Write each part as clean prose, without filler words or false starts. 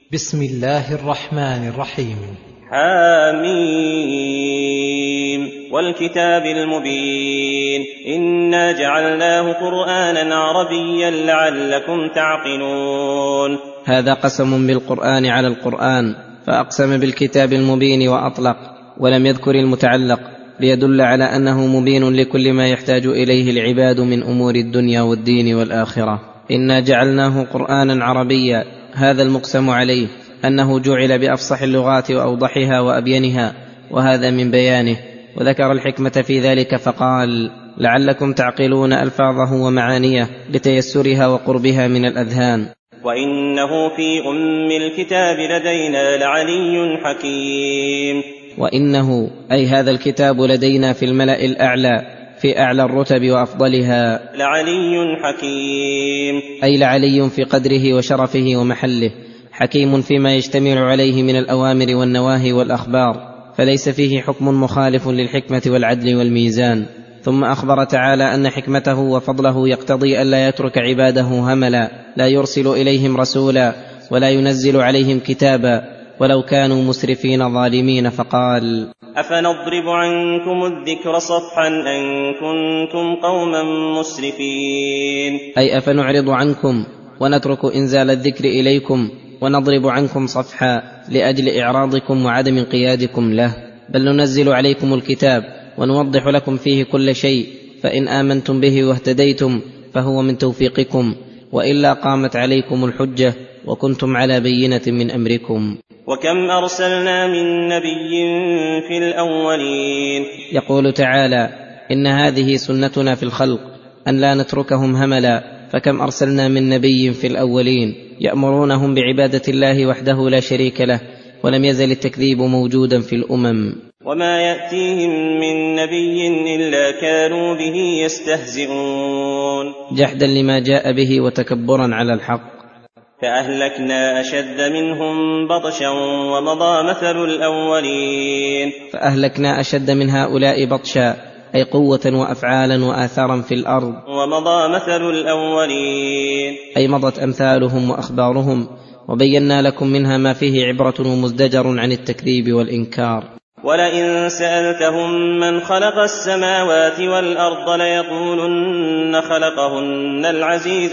بسم الله الرحمن الرحيم. حاميم والكتاب المبين إنا جعلناه قرآنا عربيا لعلكم تعقلون. هذا قسم بالقرآن على القرآن، فأقسم بالكتاب المبين وأطلق ولم يذكر المتعلق ليدل على أنه مبين لكل ما يحتاج إليه العباد من أمور الدنيا والدين والآخرة. إنا جعلناه قرآنا عربيا، هذا المقسم عليه أنه جعل بأفصح اللغات وأوضحها وأبينها، وهذا من بيانه. وذكر الحكمة في ذلك فقال: لعلكم تعقلون ألفاظه ومعانيه لتيسرها وقربها من الأذهان. وإنه في أم الكتاب لدينا لعلي حكيم. وإنه أي هذا الكتاب لدينا في الملأ الأعلى، في أعلى الرتب وأفضلها، لعلي حكيم أي لعلي في قدره وشرفه ومحله، حكيم فيما يشتمل عليه من الأوامر والنواهي والأخبار، فليس فيه حكم مخالف للحكمة والعدل والميزان. ثم أخبر تعالى أن حكمته وفضله يقتضي ألا يترك عباده هملا، لا يرسل إليهم رسولا ولا ينزل عليهم كتابا ولو كانوا مسرفين ظالمين، فقال: أفنضرب عنكم الذكر صفحا أن كنتم قوما مسرفين. أي أفنعرض عنكم ونترك إنزال الذكر إليكم ونضرب عنكم صفحا لأجل إعراضكم وعدم انقيادكم له، بل ننزل عليكم الكتاب ونوضح لكم فيه كل شيء، فإن آمنتم به واهتديتم فهو من توفيقكم، وإلا قامت عليكم الحجة وكنتم على بينة من أمركم. وكم أرسلنا من نبي في الأولين. يقول تعالى: إن هذه سنتنا في الخلق أن لا نتركهم هملا، فكم أرسلنا من نبي في الأولين يأمرونهم بعبادة الله وحده لا شريك له، ولم يزل التكذيب موجودا في الأمم. وما يأتيهم من نبي إلا كانوا به يستهزئون، جحدا لما جاء به وتكبرا على الحق. فأهلكنا أشد منهم بطشا ومضى مثل الأولين. فأهلكنا أشد من هؤلاء بطشا، أي قوة وأفعالا وآثارا في الأرض، ومضى مثل الأولين، أي مضت أمثالهم وأخبارهم، وبينا لكم منها ما فيه عبرة ومزدجر عن التكذيب والإنكار. ولئن سألتهم من خلق السماوات والأرض ليقولن خلقهن العزيز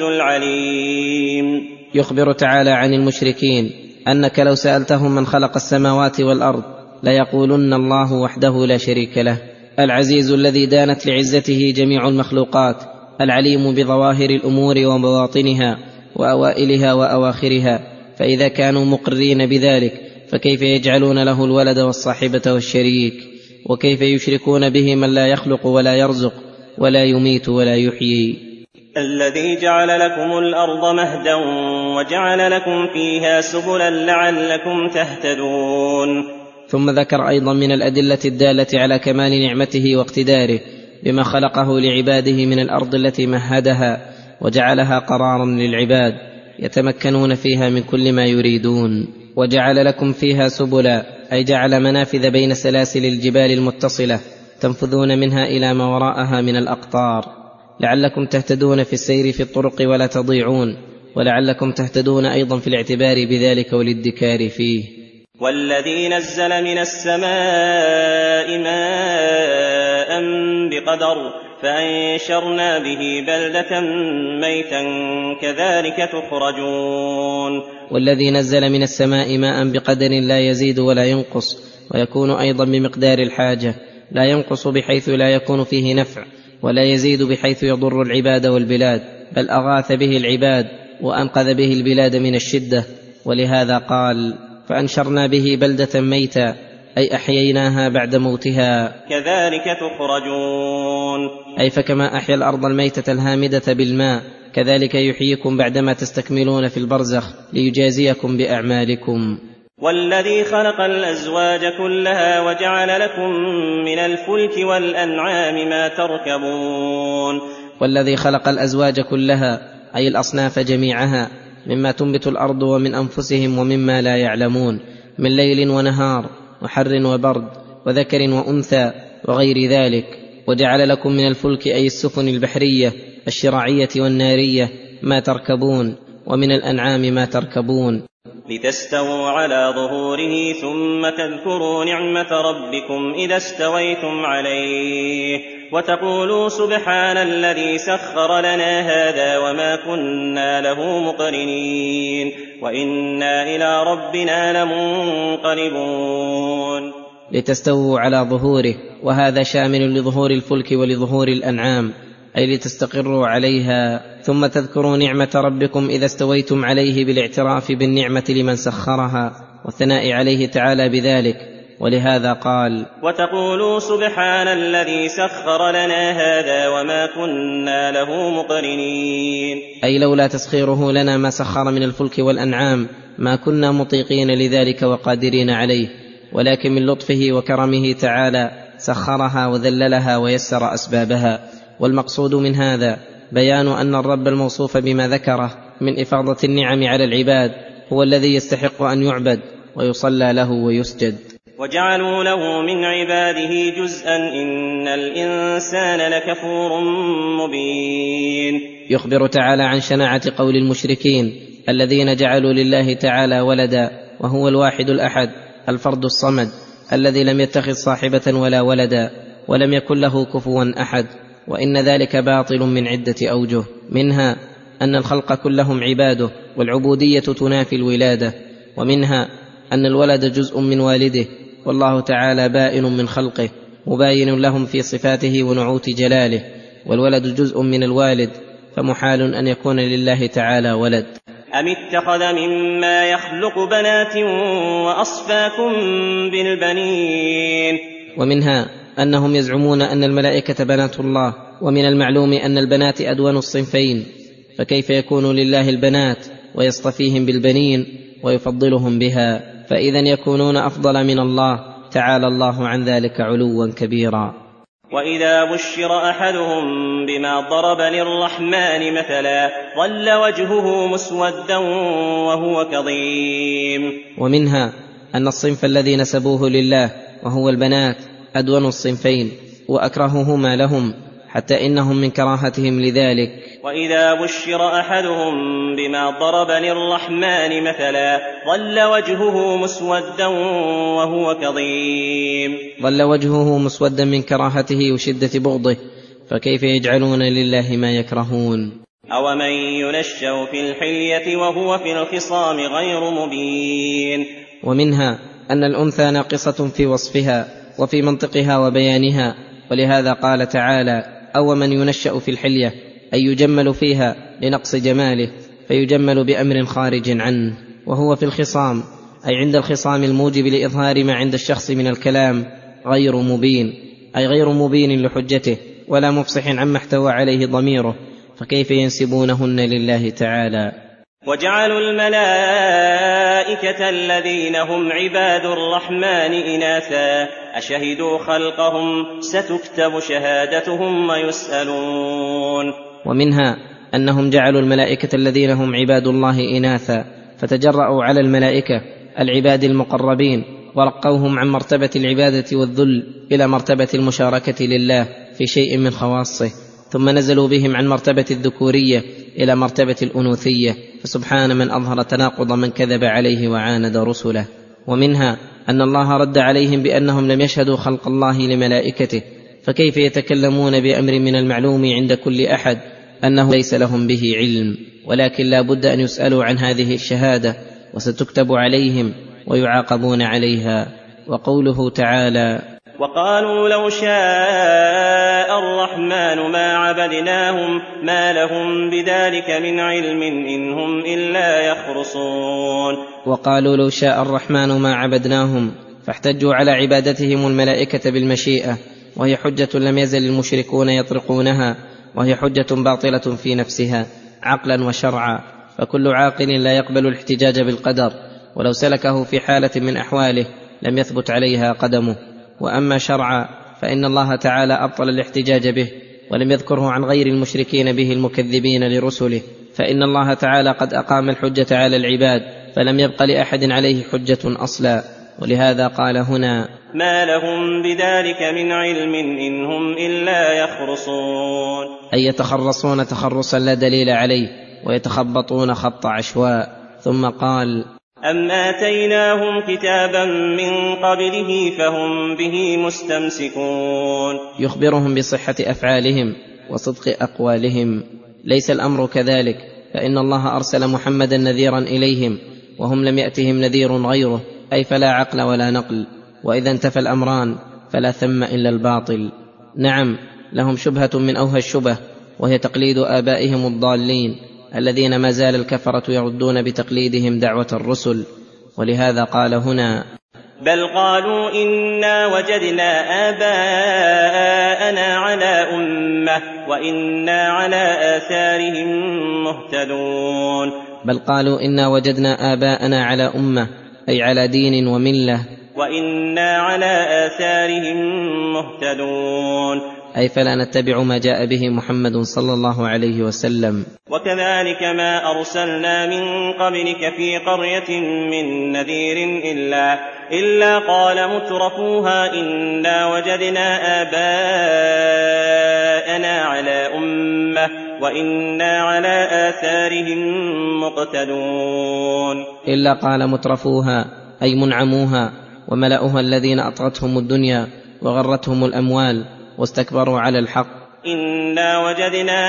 العليم. يخبر تعالى عن المشركين أنك لو سألتهم من خلق السماوات والأرض ليقولن الله وحده لا شريك له، العزيز الذي دانت لعزته جميع المخلوقات، العليم بظواهر الأمور وبواطنها وأوائلها وأواخرها. فإذا كانوا مقرين بذلك فكيف يجعلون له الولد والصاحبة والشريك؟ وكيف يشركون به من لا يخلق ولا يرزق ولا يميت ولا يحيي؟ الذي جعل لكم الأرض مهدا وجعل لكم فيها سبلا لعلكم تهتدون. ثم ذكر أيضا من الأدلة الدالة على كمال نعمته واقتداره بما خلقه لعباده من الأرض التي مهدها وجعلها قرارا للعباد يتمكنون فيها من كل ما يريدون. وجعل لكم فيها سبلا، أي جعل منافذ بين سلاسل الجبال المتصلة تنفذون منها إلى ما وراءها من الأقطار، لعلكم تهتدون في السير في الطرق ولا تضيعون، ولعلكم تهتدون أيضا في الاعتبار بذلك والادكار فيه. والذي نزل من السماء ماء بقدر فأنشرنا به بلدة ميتا كذلك تخرجون. والذي نزل من السماء ماء بقدر لا يزيد ولا ينقص، ويكون أيضا بمقدار الحاجة، لا ينقص بحيث لا يكون فيه نفع، ولا يزيد بحيث يضر العباد والبلاد، بل أغاث به العباد وأنقذ به البلاد من الشدة. ولهذا قال: فأنشرنا به بلدة ميتا، أي أحييناها بعد موتها كذلك تخرجون، أي فكما أحيا الأرض الميتة الهامدة بالماء كذلك يحييكم بعدما تستكملون في البرزخ ليجازيكم بأعمالكم. والذي خلق الأزواج كلها وجعل لكم من الفلك والأنعام ما تركبون. والذي خلق الأزواج كلها أي الأصناف جميعها مما تنبت الأرض ومن أنفسهم ومما لا يعلمون، من ليل ونهار وحر وبرد وذكر وأنثى وغير ذلك. وجعل لكم من الفلك أي السفن البحرية الشراعية والنارية ما تركبون، ومن الأنعام ما تركبون، لتستووا على ظهوره ثم تذكروا نعمة ربكم إذا استويتم عليه وتقولوا سبحان الذي سخر لنا هذا وما كنا له مقرنين وإنا إلى ربنا لمنقلبون. لتستووا على ظهوره، وهذا شامل لظهور الفلك ولظهور الأنعام، أي لتستقروا عليها، ثم تذكروا نعمة ربكم إذا استويتم عليه بالاعتراف بالنعمة لمن سخرها والثناء عليه تعالى بذلك. ولهذا قال وتقولوا سبحان الذي سخر لنا هذا وما كنا له مقرنين، أي لولا تسخيره لنا ما سخر من الفلك والأنعام ما كنا مطيقين لذلك وقادرين عليه، ولكن من لطفه وكرمه تعالى سخرها وذللها ويسر أسبابها. والمقصود من هذا بيان أن الرب الموصوف بما ذكره من إفاضة النعم على العباد هو الذي يستحق أن يعبد ويصلى له ويسجد. وجعلوا له من عباده جزءا إن الإنسان لكفور مبين. يخبر تعالى عن شناعة قول المشركين الذين جعلوا لله تعالى ولدا، وهو الواحد الأحد الفرد الصمد الذي لم يتخذ صاحبة ولا ولدا ولم يكن له كفوا أحد، وإن ذلك باطل من عدة أوجه، منها أن الخلق كلهم عباده والعبودية تنافي الولادة، ومنها أن الولد جزء من والده والله تعالى بائن من خلقه مباين لهم في صفاته ونعوت جلاله، والولد جزء من الوالد فمحال أن يكون لله تعالى ولد. أم اتخذ مما يخلق بنات وأصفاكم بالبنين. ومنها أنهم يزعمون أن الملائكة بنات الله، ومن المعلوم أن البنات أدون الصنفين، فكيف يكون لله البنات ويصطفيهم بالبنين ويفضلهم بها، فإذا يكونون أفضل من الله تعالى الله عن ذلك علوا كبيرا. وإذا بشر أحدهم بما ضرب للرحمن مثلا ظل وجهه مسودا وهو كظيم. ومنها أن الصنف الذي نسبوه لله وهو البنات أدون الصنفين وأكرههما لهم، حتى إنهم من كراهتهم لذلك. وإذا بشر أحدهم بما ضرب للرحمن مثلا ظل وجهه مسودا وهو كظيم. ظل وجهه مسودا من كراهته وشدة بغضه، فكيف يجعلون لله ما يكرهون. أومن ينشأ في الحلية وهو في الخصام غير مبين. ومنها أن الأنثى ناقصة في وصفها وفي منطقها وبيانها، ولهذا قال تعالى أومن ينشأ في الحلية، أي يجمل فيها لنقص جماله فيجمل بأمر خارج عنه، وهو في الخصام أي عند الخصام الموجب لإظهار ما عند الشخص من الكلام غير مبين، أي غير مبين لحجته ولا مفصح عما احتوى عليه ضميره، فكيف ينسبونهن لله تعالى. وجعلوا الملائكة الذين هم عباد الرحمن إناثا أشهدوا خلقهم ستكتب شهادتهم ويسألون. ومنها أنهم جعلوا الملائكة الذين هم عباد الله إناثا، فتجرأوا على الملائكة العباد المقربين ورقوهم عن مرتبة العبادة والذل إلى مرتبة المشاركة لله في شيء من خواصه، ثم نزلوا بهم عن مرتبة الذكورية إلى مرتبة الأنوثية، فسبحان من أظهر تناقض من كذب عليه وعاند رسله. ومنها أن الله رد عليهم بأنهم لم يشهدوا خلق الله لملائكته، فكيف يتكلمون بأمر من المعلوم عند كل أحد أنه ليس لهم به علم، ولكن لا بد أن يسألوا عن هذه الشهادة وستكتب عليهم ويعاقبون عليها. وقوله تعالى وقالوا لو شاء الرحمن ما عبدناهم ما لهم بذلك من علم إن هم إلا يخرصون. وقالوا لو شاء الرحمن ما عبدناهم، فاحتجوا على عبادتهم الملائكة بالمشيئة، وهي حجة لم يزل المشركون يطرقونها، وهي حجة باطلة في نفسها عقلا وشرعا، فكل عاقل لا يقبل الاحتجاج بالقدر، ولو سلكه في حالة من أحواله لم يثبت عليها قدمه. وأما شرعا فإن الله تعالى أبطل الاحتجاج به ولم يذكره عن غير المشركين به المكذبين لرسله، فإن الله تعالى قد أقام الحجة على العباد فلم يبق لأحد عليه حجة أصلا. ولهذا قال هنا ما لهم بذلك من علم إن هم إلا يخرصون، أي يتخرصون تخرصا لا دليل عليه ويتخبطون خط عشواء. ثم قال أم آتيناهم كتابا من قبله فهم به مستمسكون. يخبرهم بصحة أفعالهم وصدق أقوالهم. ليس الأمر كذلك، فإن الله أرسل محمدا نذيرا إليهم وهم لم يأتهم نذير غيره، أي فلا عقل ولا نقل. وإذا انتفى الأمران فلا ثم إلا الباطل. نعم، لهم شبهة من أوهى الشبه، وهي تقليد آبائهم الضالين الذين ما زال الكفرة يردون بتقليدهم دعوة الرسل. ولهذا قال هنا: بل قالوا إنا وجدنا آباءنا على أمة وإنا على آثارهم مهتدون. بل قالوا إنا وجدنا آباءنا على أمة، أي على دين وملة، وإنا على آثارهم مهتدون، أي فلا نتبع ما جاء به محمد صلى الله عليه وسلم. وكذلك ما أرسلنا من قبلك في قرية من نذير إلا قال مترفوها إنا وجدنا آباءنا على أمة وإنا على آثارهم مقتدون. إلا قال مترفوها، أي منعموها وملأها الذين أطغتهم الدنيا وغرتهم الأموال واستكبروا على الحق، إنا وجدنا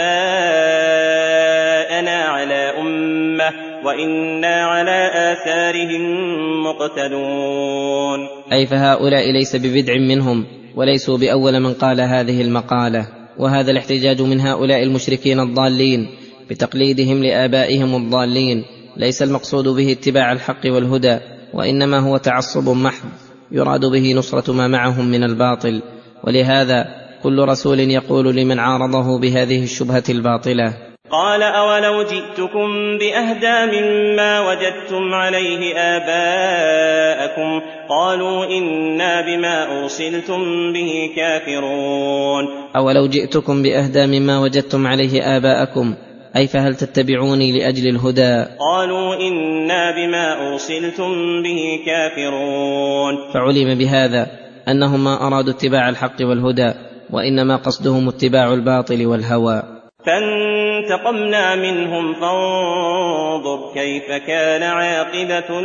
آباءنا على أمة وإنا على آثارهم مقتدون. أي فهؤلاء ليس ببدع منهم وليسوا بأول من قال هذه المقالة. وهذا الاحتجاج من هؤلاء المشركين الضالين بتقليدهم لآبائهم الضالين ليس المقصود به اتباع الحق والهدى، وإنما هو تعصب محض يراد به نصرة ما معهم من الباطل. ولهذا كل رسول يقول لمن عارضه بهذه الشبهة الباطلة: قال أولو جئتكم بأهدى مما وجدتم عليه آباءكم قالوا إنا بما أرسلتم به كافرون. أولو جئتكم بأهدى مما وجدتم عليه آباءكم، أي فهل تتبعوني لأجل الهدى؟ قالوا إنا بما أرسلتم به كافرون. فعلم بهذا أنهم ما أرادوا اتباع الحق والهدى، وإنما قصدهم اتباع الباطل والهوى. فانتقمنا منهم فانظر كيف كان عاقبة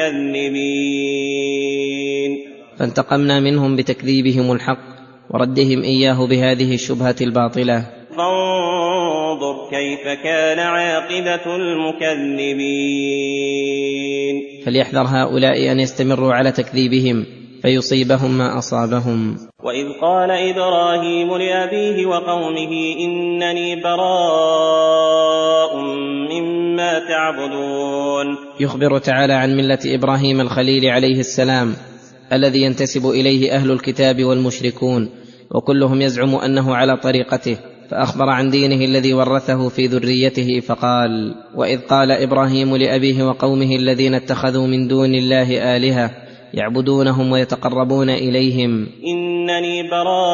المكذبين. فانتقمنا منهم بتكذيبهم الحق وردهم إياه بهذه الشبهة الباطلة. فانظر كيف كان عاقبة المكذبين. فليحذر هؤلاء أن يستمروا على تكذيبهم فيصيبهم ما أصابهم. وإذ قال إبراهيم لأبيه وقومه إنني براء مما تعبدون. يخبر تعالى عن ملة إبراهيم الخليل عليه السلام الذي ينتسب إليه أهل الكتاب والمشركون، وكلهم يزعم أنه على طريقته، فأخبر عن دينه الذي ورثه في ذريته فقال: وإذ قال إبراهيم لأبيه وقومه الذين اتخذوا من دون الله آلهة يعبدونهم ويتقربون إليهم إنني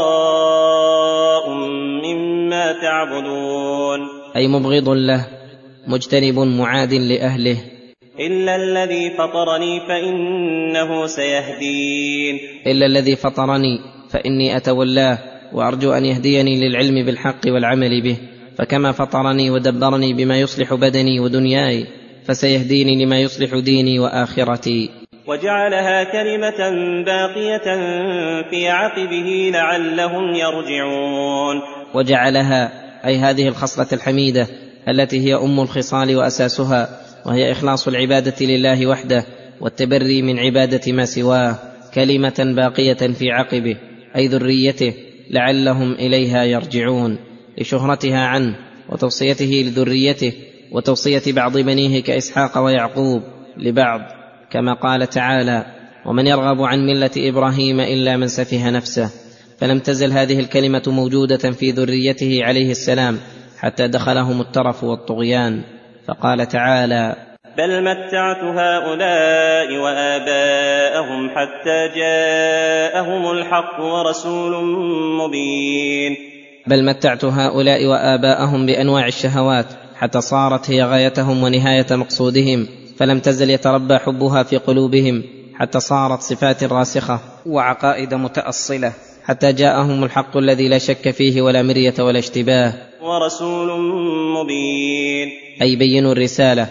براء مما تعبدون، أي مبغض له مجتنب معاد لأهله، إلا الذي فطرني فإنه سيهدين. إلا الذي فطرني فإني أتولاه وأرجو أن يهديني للعلم بالحق والعمل به، فكما فطرني ودبرني بما يصلح بدني ودنياي فسيهديني لما يصلح ديني وآخرتي. وجعلها كلمة باقية في عقبه لعلهم يرجعون. وجعلها، أي هذه الخصلة الحميدة التي هي أم الخصال وأساسها، وهي إخلاص العبادة لله وحده والتبري من عبادة ما سواه، كلمة باقية في عقبه أي ذريته لعلهم إليها يرجعون، لشهرتها عنه وتوصيته لذريته وتوصية بعض بنيه كإسحاق ويعقوب لبعض، كما قال تعالى: ومن يرغب عن ملة إبراهيم إلا من سفه نفسه. فلم تزل هذه الكلمة موجودة في ذريته عليه السلام حتى دخلهم الترف والطغيان. فقال تعالى: بل متعت هؤلاء وآباءهم حتى جاءهم الحق ورسول مبين. بل متعت هؤلاء وآباءهم بأنواع الشهوات حتى صارت هي غايتهم ونهاية مقصودهم، فلم تزل يتربى حبها في قلوبهم حتى صارت صفات راسخة وعقائد متأصلة، حتى جاءهم الحق الذي لا شك فيه ولا مرية ولا اشتباه. ورسول مبين، أي بينوا الرسالة،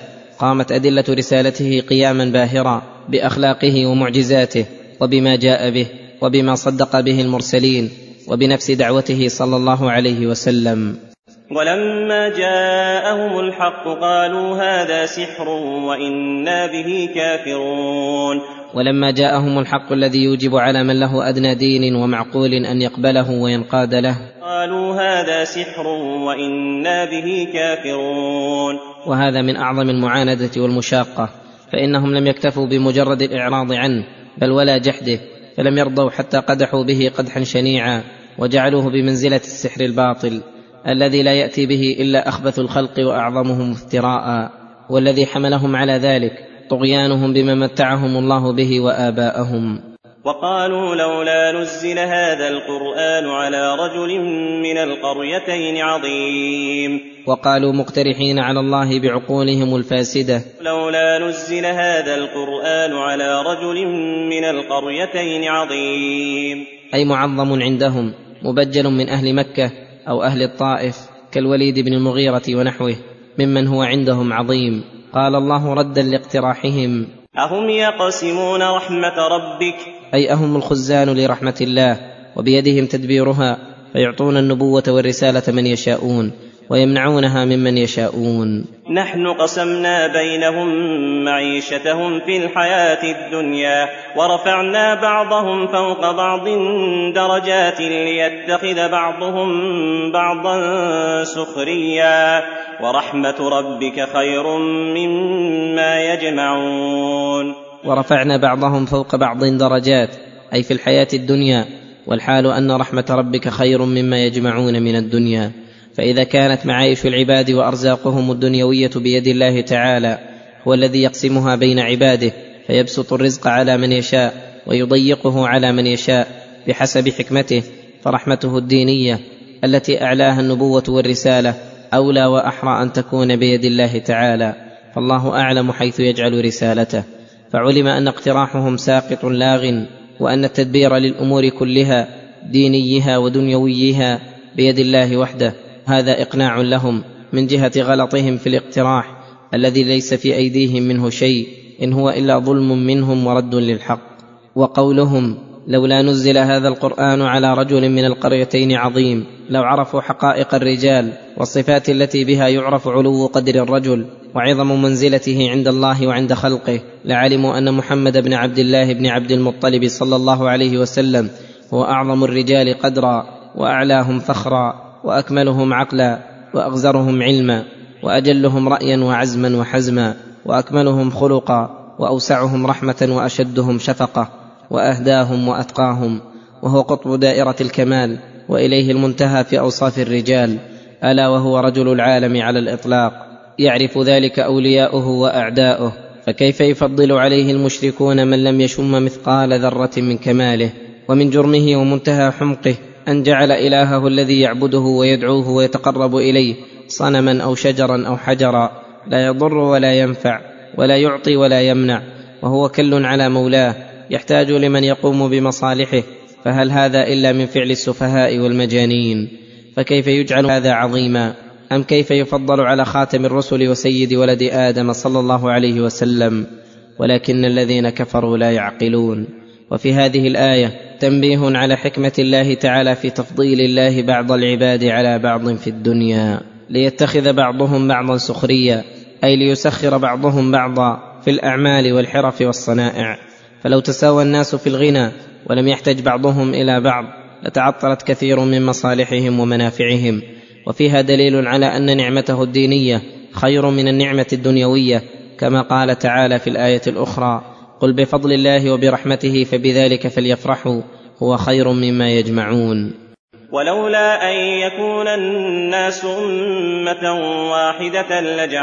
قامت أدلة رسالته قياما باهرا بأخلاقه ومعجزاته وبما جاء به وبما صدق به المرسلين وبنفس دعوته صلى الله عليه وسلم. ولما جاءهم الحق قالوا هذا سحر وإنا به كافرون. ولما جاءهم الحق الذي يوجب على من له أدنى دين ومعقول أن يقبله وينقاد له قالوا هذا سحر وإنا به كافرون. وهذا من أعظم المعاندة والمشاقة، فإنهم لم يكتفوا بمجرد الإعراض عنه بل ولا جحده، فلم يرضوا حتى قدحوا به قدحا شنيعا وجعلوه بمنزلة السحر الباطل الذي لا يأتي به إلا أخبث الخلق وأعظمهم افتراء، والذي حملهم على ذلك طغيانهم بما متعهم الله به وآباءهم. وقالوا لولا نزل هذا القرآن على رجل من القريتين عظيم. وقالوا مقترحين على الله بعقولهم الفاسدة لولا نزل هذا القرآن على رجل من القريتين عظيم، أي معظم عندهم مبجل من أهل مكة أو أهل الطائف كالوليد بن المغيرة ونحوه ممن هو عندهم عظيم. قال الله ردا لاقتراحهم أهم يقسمون رحمة ربك، أي أهم الخزان لرحمة الله وبيدهم تدبيرها، فيعطون النبوة والرسالة من يشاءون ويمنعونها ممن يشاءون. نحن قسمنا بينهم معيشتهم في الحياة الدنيا ورفعنا بعضهم فوق بعض درجات ليتخذ بعضهم بعضا سخريا ورحمة ربك خير مما يجمعون. ورفعنا بعضهم فوق بعض درجات أي في الحياة الدنيا، والحال أن رحمة ربك خير مما يجمعون من الدنيا. فإذا كانت معايش العباد وأرزاقهم الدنيوية بيد الله تعالى، هو الذي يقسمها بين عباده فيبسط الرزق على من يشاء ويضيقه على من يشاء بحسب حكمته، فرحمته الدينية التي أعلاها النبوة والرسالة أولى وأحرى أن تكون بيد الله تعالى، فالله أعلم حيث يجعل رسالته. فعلم أن اقتراحهم ساقط لاغ، وأن التدبير للأمور كلها دينيها ودنيويها بيد الله وحده. هذا إقناع لهم من جهة غلطهم في الاقتراح الذي ليس في أيديهم منه شيء، إن هو إلا ظلم منهم ورد للحق. وقولهم لولا نزل هذا القرآن على رجل من القريتين عظيم، لو عرفوا حقائق الرجال والصفات التي بها يعرف علو قدر الرجل وعظم منزلته عند الله وعند خلقه، لعلموا أن محمد بن عبد الله بن عبد المطلب صلى الله عليه وسلم هو أعظم الرجال قدرا وأعلاهم فخرا وأكملهم عقلا وأغزرهم علما وأجلهم رأيا وعزما وحزما وأكملهم خلقا وأوسعهم رحمة وأشدهم شفقة وأهداهم وأتقاهم، وهو قطب دائرة الكمال وإليه المنتهى في أوصاف الرجال، ألا وهو رجل العالم على الإطلاق، يعرف ذلك أولياؤه وأعداؤه، فكيف يفضل عليه المشركون من لم يشم مثقال ذرة من كماله ومن جرمه ومنتهى حمقه أن جعل إلهه الذي يعبده ويدعوه ويتقرب إليه صنما أو شجرا أو حجرا لا يضر ولا ينفع ولا يعطي ولا يمنع، وهو كل على مولاه يحتاج لمن يقوم بمصالحه، فهل هذا إلا من فعل السفهاء والمجانين؟ فكيف يجعل هذا عظيما؟ أم كيف يفضل على خاتم الرسل وسيد ولد آدم صلى الله عليه وسلم؟ ولكن الذين كفروا لا يعقلون. وفي هذه الآية تنبيه على حكمة الله تعالى في تفضيل الله بعض العباد على بعض في الدنيا، ليتخذ بعضهم بعضا سخريا، أي ليسخر بعضهم بعضا في الأعمال والحرف والصنائع. فلو تساوى الناس في الغنى ولم يحتج بعضهم إلى بعض لتعطلت كثير من مصالحهم ومنافعهم. وفيها دليل على أن نعمته الدينية خير من النعمة الدنيوية، كما قال تعالى في الآية الأخرى قل بفضل الله وبرحمته فبذلك فليفرحوا هو خير مما يجمعون. ولولا أن يكون الناس أمة واحدة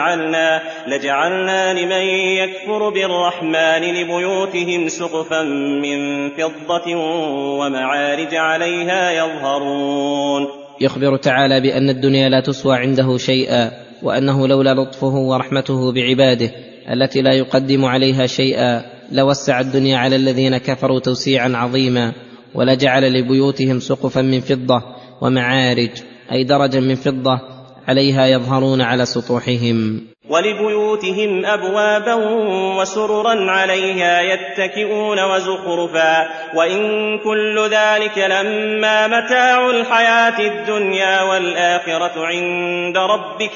لجعلنا لمن يكفر بالرحمن لبيوتهم سقفا من فضة ومعارج عليها يظهرون. يخبر تعالى بأن الدنيا لا تسوى عنده شيئا، وأنه لولا لطفه ورحمته بعباده التي لا يقدم عليها شيئا لوسع الدنيا على الذين كفروا توسيعا عظيما، ولجعل لبيوتهم سقفا من فضة ومعارج أي درجا من فضة عليها يظهرون على سطوحهم. ولبيوتهم أبوابا وسررا عليها يتكئون وزخرفا وإن كل ذلك لما متاع الحياة الدنيا والآخرة عند ربك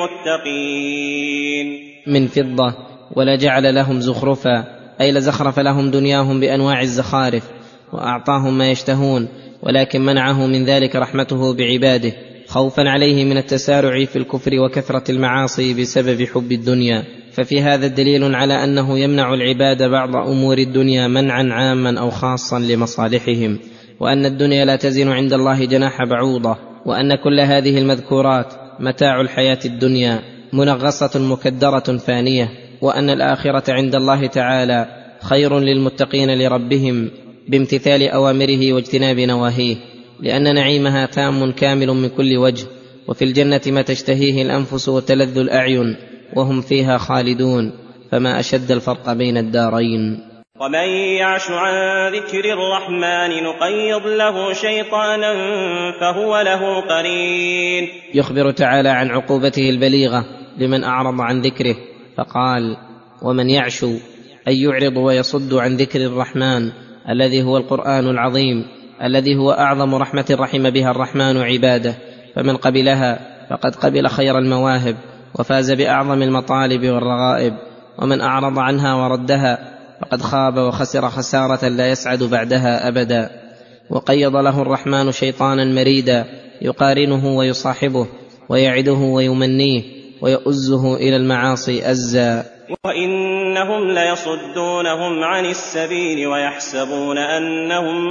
للمتقين. من فضة، ولا جعل لهم زخرفا أي لزخرف لهم دنياهم بأنواع الزخارف وأعطاهم ما يشتهون، ولكن منعه من ذلك رحمته بعباده خوفا عليه من التسارع في الكفر وكثرة المعاصي بسبب حب الدنيا. ففي هذا دليل على أنه يمنع العباد بعض أمور الدنيا منعا عاما أو خاصا لمصالحهم، وأن الدنيا لا تزن عند الله جناح بعوضة، وأن كل هذه المذكورات متاع الحياة الدنيا منغصة مكدرة فانية، وأن الآخرة عند الله تعالى خير للمتقين لربهم بامتثال أوامره واجتناب نواهيه، لأن نعيمها تام كامل من كل وجه، وفي الجنة ما تشتهيه الأنفس وتلذ الأعين وهم فيها خالدون، فما أشد الفرق بين الدارين. ومن يعش عن ذكر الرحمن نقيض له شيطانا فهو له قرين. يخبر تعالى عن عقوبته البليغة لمن أعرض عن ذكره، فقال: ومن يعش أي يعرض ويصد عن ذكر الرحمن الذي هو القرآن العظيم، الذي هو أعظم رحمة رحم بها الرحمن عباده، فمن قبلها فقد قبل خير المواهب وفاز بأعظم المطالب والرغائب، ومن أعرض عنها وردها فقد خاب وخسر خسارة لا يسعد بعدها أبدا. وقيض له الرحمن شيطانا مريدا يقارنه ويصاحبه ويعده ويمنيه ويؤزه إلى المعاصي أزا. وإنهم ليصدونهم عن السبيل ويحسبون أنهم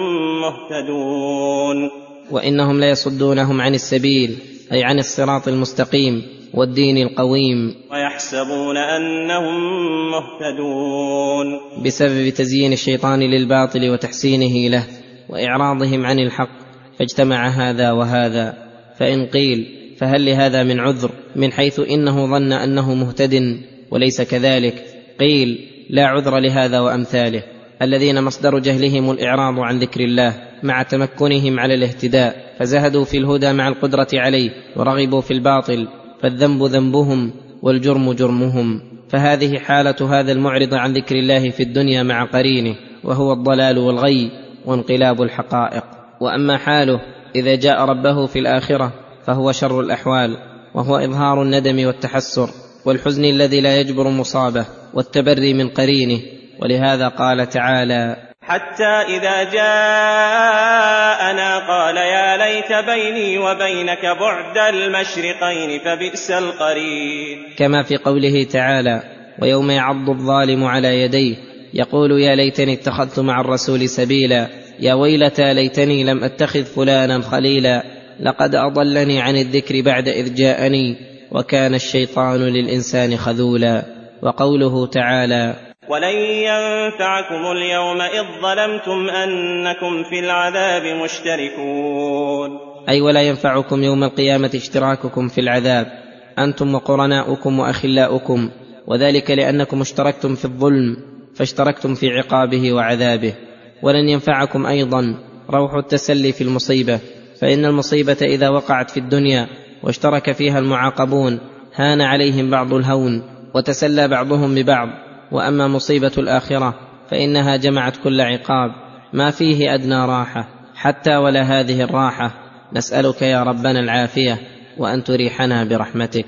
مهتدون. وإنهم ليصدونهم عن السبيل أي عن الصراط المستقيم والدين القويم، ويحسبون أنهم مهتدون بسبب تزيين الشيطان للباطل وتحسينه له وإعراضهم عن الحق، فاجتمع هذا وهذا. فإن قيل فهل لهذا من عذر من حيث إنه ظن أنه مهتد وليس كذلك؟ قيل: لا عذر لهذا وأمثاله، الذين مصدر جهلهم الإعراض عن ذكر الله مع تمكنهم على الاهتداء، فزهدوا في الهدى مع القدرة عليه ورغبوا في الباطل، فالذنب ذنبهم والجرم جرمهم. فهذه حالة هذا المعرض عن ذكر الله في الدنيا مع قرينه، وهو الضلال والغي وانقلاب الحقائق. وأما حاله إذا جاء ربه في الآخرة فهو شر الأحوال، وهو إظهار الندم والتحسر والحزن الذي لا يجبر مصابه والتبري من قرينه. ولهذا قال تعالى: حتى إذا جاءنا قال يا ليت بيني وبينك بعد المشرقين فبئس القرين. كما في قوله تعالى: ويوم يعض الظالم على يديه يقول يا ليتني اتخذت مع الرسول سبيلا، يا ويلتى ليتني لم أتخذ فلانا خليلا، لقد أضلني عن الذكر بعد إذ جاءني وكان الشيطان للإنسان خذولا. وقوله تعالى: ولن ينفعكم اليوم إذ ظلمتم أنكم في العذاب مشتركون. أي ولا ينفعكم يوم القيامة اشتراككم في العذاب أنتم وقرناؤكم وأخلاؤكم، وذلك لأنكم اشتركتم في الظلم فاشتركتم في عقابه وعذابه. ولن ينفعكم أيضا روح التسلي في المصيبة، فإن المصيبة إذا وقعت في الدنيا واشترك فيها المعاقبون هان عليهم بعض الهون وتسلى بعضهم ببعض. وأما مصيبة الآخرة فإنها جمعت كل عقاب ما فيه أدنى راحة، حتى ولا هذه الراحة. نسألك يا ربنا العافية وأن تريحنا برحمتك.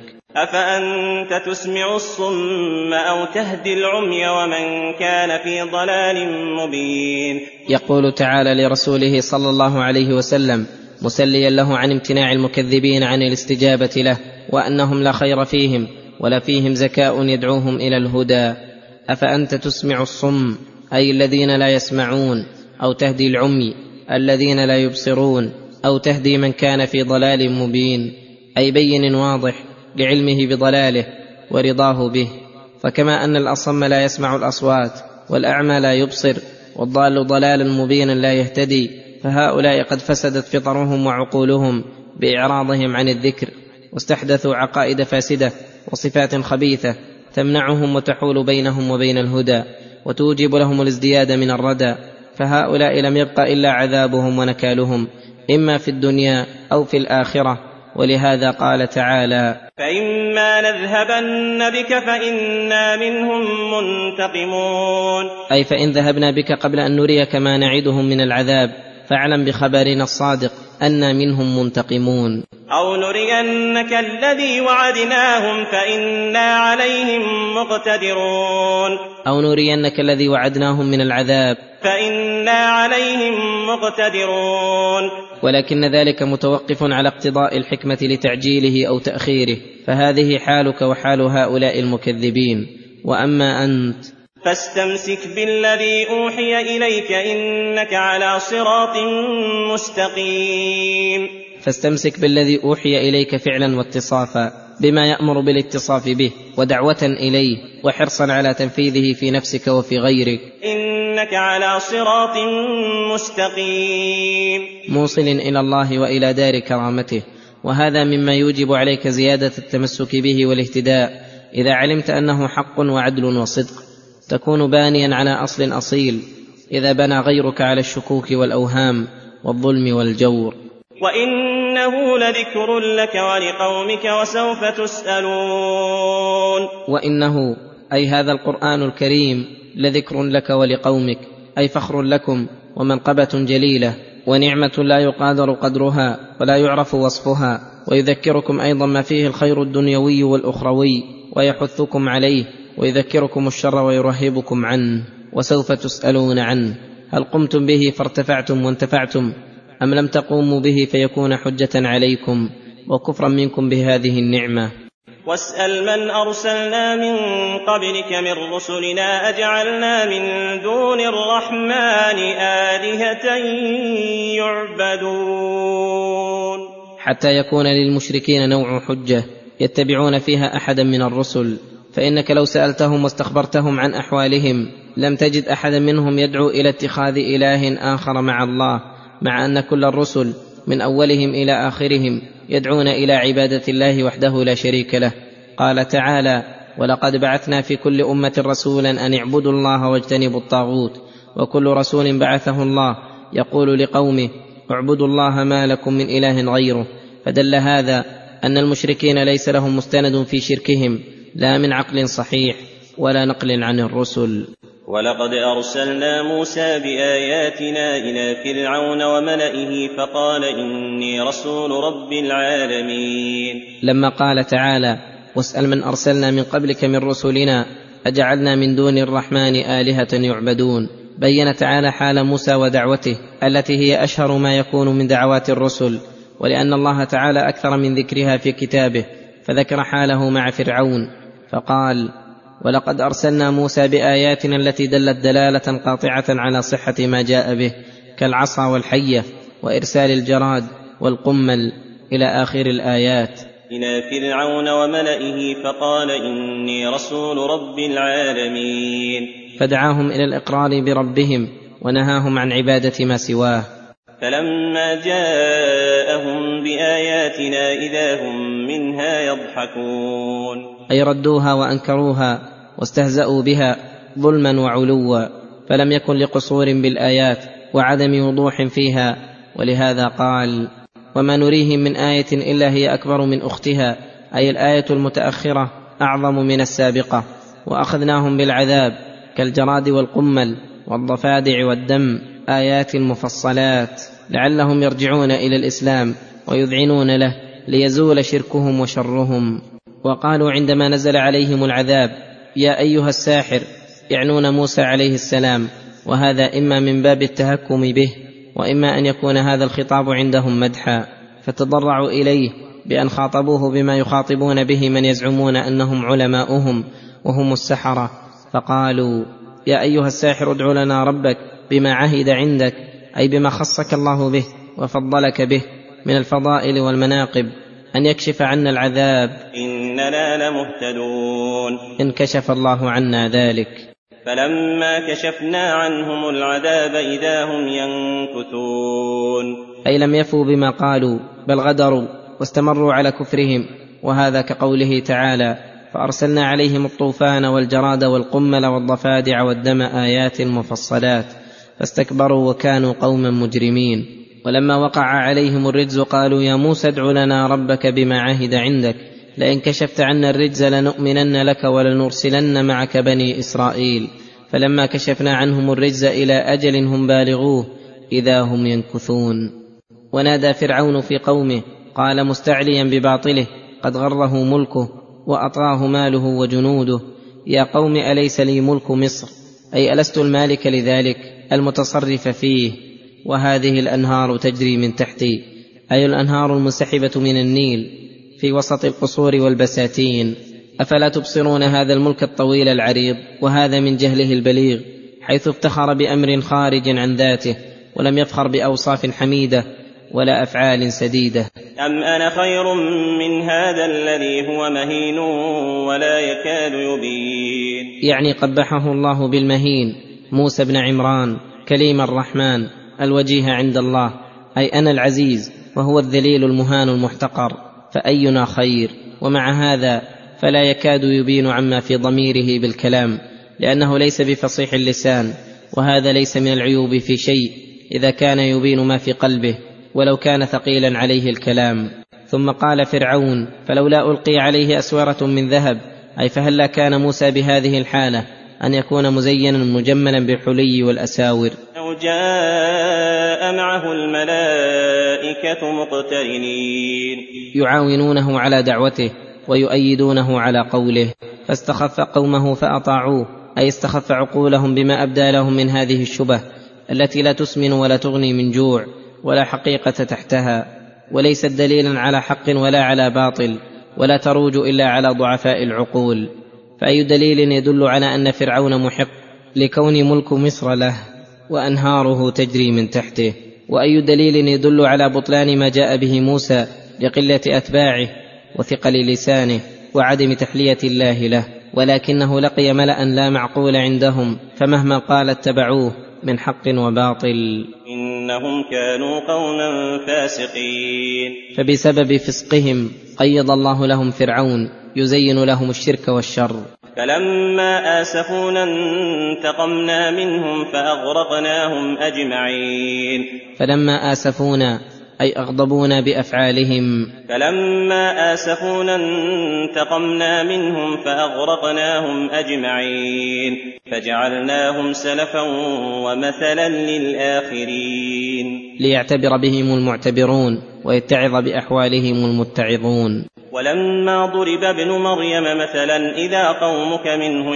أفأنت تسمع الصم أو تهدي العمي ومن كان في ضلال مبين. يقول تعالى لرسوله صلى الله عليه وسلم مسليا له عن امتناع المكذبين عن الاستجابة له، وأنهم لا خير فيهم ولا فيهم زكاء يدعوهم إلى الهدى. أفأنت تسمع الصم أي الذين لا يسمعون، أو تهدي العمي الذين لا يبصرون، أو تهدي من كان في ضلال مبين أي بين واضح لعلمه بضلاله ورضاه به. فكما أن الأصم لا يسمع الأصوات والأعمى لا يبصر والضال ضلالا مبينا لا يهتدي، فهؤلاء قد فسدت فطرهم وعقولهم بإعراضهم عن الذكر، واستحدثوا عقائد فاسدة وصفات خبيثة تمنعهم وتحول بينهم وبين الهدى وتوجب لهم الازدياد من الردى. فهؤلاء لم يبق إلا عذابهم ونكالهم إما في الدنيا أو في الآخرة، ولهذا قال تعالى: فإما نذهبن بك فإنا منهم منتقمون. أي فإن ذهبنا بك قبل أن نريك ما نعدهم من العذاب فاعلم بخبرنا الصادق أنا منهم منتقمون. أو نرينك الذي وعدناهم فإنا عليهم مقتدرون. أو نرينك الذي وعدناهم من العذاب فإنا عليهم مقتدرون. ولكن ذلك متوقف على اقتضاء الحكمة لتعجيله أو تأخيره، فهذه حالك وحال هؤلاء المكذبين. وأما أنت فاستمسك بالذي أوحي إليك إنك على صراط مستقيم. فاستمسك بالذي أوحي إليك فعلا واتصافا بما يأمر بالاتصاف به ودعوة إليه وحرصا على تنفيذه في نفسك وفي غيرك، إنك على صراط مستقيم موصل إلى الله وإلى دار كرامته. وهذا مما يوجب عليك زيادة التمسك به والاهتداء إذا علمت أنه حق وعدل وصدق، تكون بانيا على أصل أصيل إذا بنى غيرك على الشكوك والأوهام والظلم والجور. وإنه لذكر لك ولقومك وسوف تسألون. وإنه أي هذا القرآن الكريم لذكر لك ولقومك، أي فخر لكم ومنقبة جليلة ونعمة لا يقادر قدرها ولا يعرف وصفها، ويذكركم أيضا ما فيه الخير الدنيوي والأخروي ويحثكم عليه، ويذكركم الشر ويرهبكم عنه، وسوف تسألون عنه. هل قمتم به فارتفعتم وانتفعتم، أم لم تقوموا به فيكون حجة عليكم وكفرا منكم بهذه النعمة؟ واسأل من أرسلنا من قبلك من رسلنا أجعلنا من دون الرحمن آلهة يعبدون. حتى يكون للمشركين نوع حجة يتبعون فيها أحدا من الرسل، فإنك لو سألتهم واستخبرتهم عن أحوالهم لم تجد أحدا منهم يدعو إلى اتخاذ إله آخر مع الله، مع أن كل الرسل من أولهم إلى آخرهم يدعون إلى عبادة الله وحده لا شريك له. قال تعالى: ولقد بعثنا في كل أمة رسولا أن اعبدوا الله واجتنبوا الطاغوت، وكل رسول بعثه الله يقول لقومه اعبدوا الله ما لكم من إله غيره. فدل هذا أن المشركين ليس لهم مستند في شركهم لا من عقل صحيح ولا نقل عن الرسل. ولقد أرسلنا موسى بآياتنا إلى فرعون وملئه فقال إني رسول رب العالمين. لما قال تعالى: واسأل من أرسلنا من قبلك من رسلنا أجعلنا من دون الرحمن آلهة يعبدون، بين تعالى حال موسى ودعوته التي هي أشهر ما يكون من دعوات الرسل، ولأن الله تعالى أكثر من ذكرها في كتابه فذكر حاله مع فرعون فقال: ولقد أرسلنا موسى بآياتنا التي دلت دلالة قاطعة على صحة ما جاء به كالعصا والحية وإرسال الجراد والقمل إلى آخر الآيات. إلى فرعون وملئه فقال إني رسول رب العالمين. فدعاهم إلى الإقرار بربهم ونهاهم عن عبادة ما سواه. فلما جاءهم بآياتنا إذا هم منها يضحكون. أي ردوها وأنكروها واستهزأوا بها ظلما وعلوا، فلم يكن لقصور بالآيات وعدم وضوح فيها، ولهذا قال: وما نريهم من آية إلا هي أكبر من أختها، أي الآية المتأخرة أعظم من السابقة. وأخذناهم بالعذاب كالجراد والقمل والضفادع والدم، آيات مفصلات لعلهم يرجعون إلى الإسلام ويذعنون له ليزول شركهم وشرهم. وقالوا عندما نزل عليهم العذاب: يا أيها الساحر، يعنون موسى عليه السلام، وهذا إما من باب التهكم به وإما أن يكون هذا الخطاب عندهم مدحا، فتضرعوا إليه بأن خاطبوه بما يخاطبون به من يزعمون أنهم علماؤهم وهم السحرة، فقالوا: يا أيها الساحر ادع لنا ربك بما عهد عندك، أي بما خصك الله به وفضلك به من الفضائل والمناقب، أن يكشف عنا العذاب إننا لمهتدون. انكشف الله عنا ذلك. فلما كشفنا عنهم العذاب إذا هم ينكثون. أي لم يفوا بما قالوا بل غدروا واستمروا على كفرهم. وهذا كقوله تعالى: فأرسلنا عليهم الطوفان والجراد والقمل والضفادع والدم آيات مفصلات فاستكبروا وكانوا قوما مجرمين. ولما وقع عليهم الرجز قالوا يا موسى ادع لنا ربك بما عهد عندك لئن كشفت عنا الرجز لنؤمنن لك ولنرسلن معك بني إسرائيل. فلما كشفنا عنهم الرجز إلى أجل هم بالغوه إذا هم ينكثون. ونادى فرعون في قومه قال مستعليا بباطله قد غره ملكه وأطغاه ماله وجنوده يا قوم أليس لي ملك مصر أي ألست المالك لذلك المتصرف فيه وهذه الأنهار تجري من تحتي أي الأنهار المنسحبة من النيل في وسط القصور والبساتين. أفلا تبصرون هذا الملك الطويل العريض وهذا من جهله البليغ حيث افتخر بأمر خارج عن ذاته ولم يفخر بأوصاف حميدة ولا أفعال سديدة. أم أنا خير من هذا الذي هو مهين ولا يكاد يبين. يعني قبحه الله بالمهين موسى بن عمران كليم الرحمن الوجيه عند الله أي أنا العزيز وهو الذليل المهان المحتقر فأينا خير. ومع هذا فلا يكاد يبين عما في ضميره بالكلام لأنه ليس بفصيح اللسان وهذا ليس من العيوب في شيء إذا كان يبين ما في قلبه ولو كان ثقيلا عليه الكلام. ثم قال فرعون فلولا ألقي عليه أسورة من ذهب أي فهلا كان موسى بهذه الحالة أن يكون مزينا مجملا بالحلي والأساور. أو جاء معه الملائكة مقترنين يعاونونه على دعوته ويؤيدونه على قوله. فاستخف قومه فأطاعوه أي استخف عقولهم بما أبدى لهم من هذه الشبه التي لا تسمن ولا تغني من جوع ولا حقيقة تحتها وليست دليلا على حق ولا على باطل ولا تروج إلا على ضعفاء العقول. فأي دليل يدل على أن فرعون محق لكون ملك مصر له وأنهاره تجري من تحته؟ وأي دليل يدل على بطلان ما جاء به موسى لقلة أتباعه وثقل لسانه وعدم تحلية الله له؟ ولكنه لقي ملأ لا معقول عندهم فمهما قال اتبعوه من حق وباطل. إنهم كانوا قوما فاسقين. فبسبب فسقهم قيض الله لهم فرعون يزين لهم الشرك والشر. فلما آسفونا انتقمنا منهم فأغرقناهم أجمعين. فلما آسفونا أي أغضبونا بأفعالهم. فلما آسفونا انتقمنا منهم فأغرقناهم أجمعين فجعلناهم سلفا ومثلا للآخرين. ليعتبر بهم المعتبرون ويتعظ بأحوالهم المتعظون. ولما ضرب ابن مريم مثلا إذا قومك منه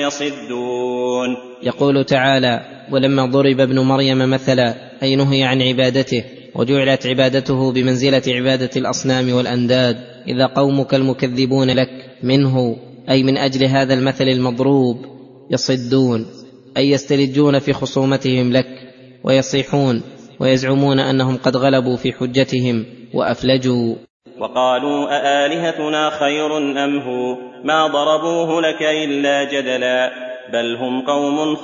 يصدون. يقول تعالى ولما ضرب ابن مريم مثلا أي نهي عن عبادته وجعلت عبادته بمنزلة عبادة الأصنام والأنداد إذا قومك المكذبون لك منه أي من أجل هذا المثل المضروب يصدون أي يستلجون في خصومتهم لك ويصيحون ويزعمون أنهم قد غلبوا في حجتهم وأفلجوا. وقالوا أآلهتنا خير أم هو ما ضربوه لك إلا جدلا بل هم قوم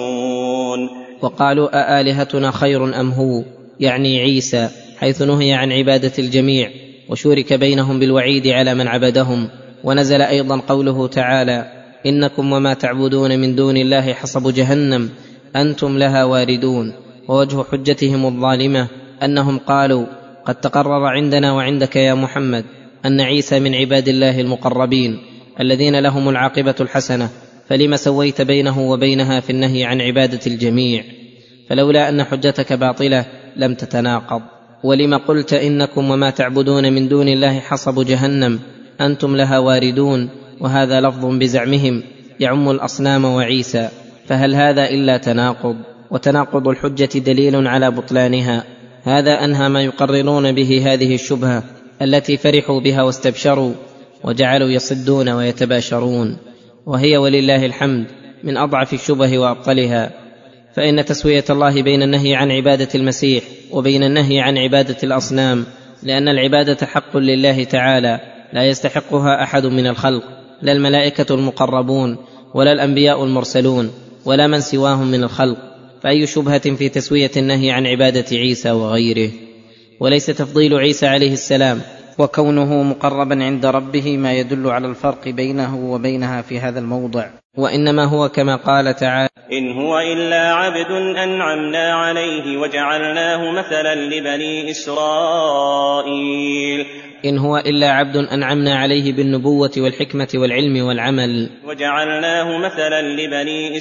خصمون. وقالوا أآلهتنا خير أم هو يعني عيسى حيث نهي عن عبادة الجميع وشورك بينهم بالوعيد على من عبدهم. ونزل أيضا قوله تعالى إنكم وما تعبدون من دون الله حصب جهنم أنتم لها واردون. ووجه حجتهم الظالمة أنهم قالوا قد تقرر عندنا وعندك يا محمد أن عيسى من عباد الله المقربين الذين لهم العاقبة الحسنة فلما سويت بينه وبينها في النهي عن عبادة الجميع؟ فلولا أن حجتك باطلة لم تتناقض. ولما قلت إنكم وما تعبدون من دون الله حصب جهنم أنتم لها واردون وهذا لفظ بزعمهم يعم الأصنام وعيسى فهل هذا إلا تناقض؟ وتناقض الحجة دليل على بطلانها. هذا أنهى ما يقررون به هذه الشبهة التي فرحوا بها واستبشروا وجعلوا يصدون ويتباشرون وهي ولله الحمد من أضعف الشبه وأبطلها. فإن تسوية الله بين النهي عن عبادة المسيح وبين النهي عن عبادة الأصنام لأن العبادة حق لله تعالى لا يستحقها أحد من الخلق لا الملائكة المقربون ولا الأنبياء المرسلون ولا من سواهم من الخلق. فأي شبهة في تسوية النهي عن عبادة عيسى وغيره؟ وليس تفضيل عيسى عليه السلام وكونه مقربا عند ربه ما يدل على الفرق بينه وبينها في هذا الموضع. وإنما هو كما قال تعالى: إن هو إلا عبد أنعمنا عليه وجعلناه مثلا لبني إسرائيل. إن هو إلا عبد أنعمنا عليه بالنبوة والحكمة والعلم والعمل وجعلناه مثلا لبني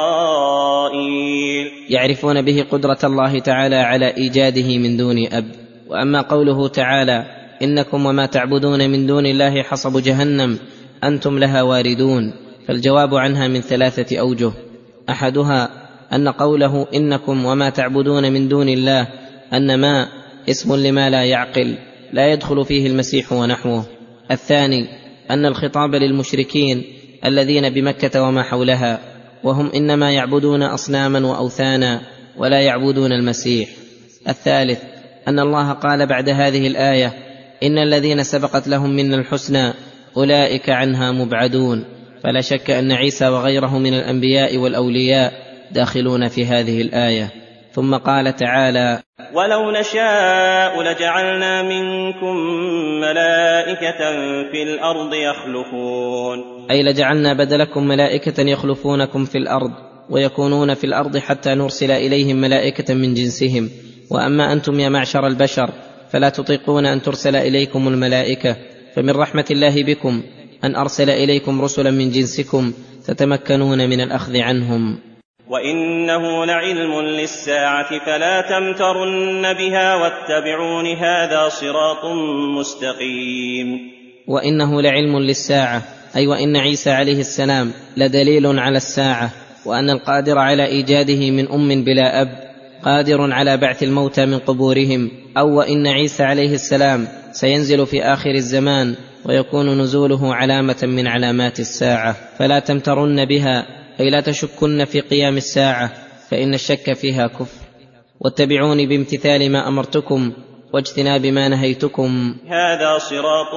إسرائيل، يعرفون به قدرة الله تعالى على إيجاده من دون أب. وأما قوله تعالى: إنكم وما تعبدون من دون الله حصب جهنم أنتم لها واردون، فالجواب عنها من 3 أوجه: أحدها أن قوله إنكم وما تعبدون من دون الله أن ما اسم لما لا يعقل لا يدخل فيه المسيح ونحوه. الثاني أن الخطاب للمشركين الذين بمكة وما حولها، وهم إنما يعبدون أصناما وأوثانا ولا يعبدون المسيح. الثالث أن الله قال بعد هذه الآية: إن الذين سبقت لهم منا الحسنى أولئك عنها مبعدون، فلا شك أن عيسى وغيره من الأنبياء والأولياء داخلون في هذه الآية. ثم قال تعالى: ولو نشاء لجعلنا منكم ملائكة في الأرض يخلفون، أي لجعلنا بدلكم ملائكة يخلفونكم في الأرض ويكونون في الأرض حتى نرسل إليهم ملائكة من جنسهم. وأما أنتم يا معشر البشر فلا تطيقون أن ترسل إليكم الملائكة، فمن رحمة الله بكم أن أرسل إليكم رسلا من جنسكم تتمكنون من الأخذ عنهم. وإنه لعلم للساعة فلا تمترن بها واتبعون هذا صراط مستقيم. وإنه لعلم للساعة، أي وإن عيسى عليه السلام لدليل على الساعة، وأن القادر على إيجاده من أم بلا أب قادر على بعث الموتى من قبورهم. أو وإن عيسى عليه السلام سينزل في آخر الزمان ويكون نزوله علامة من علامات الساعة، فلا تمترن بها، أي لا تشكن في قيام الساعة، فإن الشك فيها كفر. واتبعوني بامتثال ما أمرتكم واجتناب ما نهيتكم، هذا صراط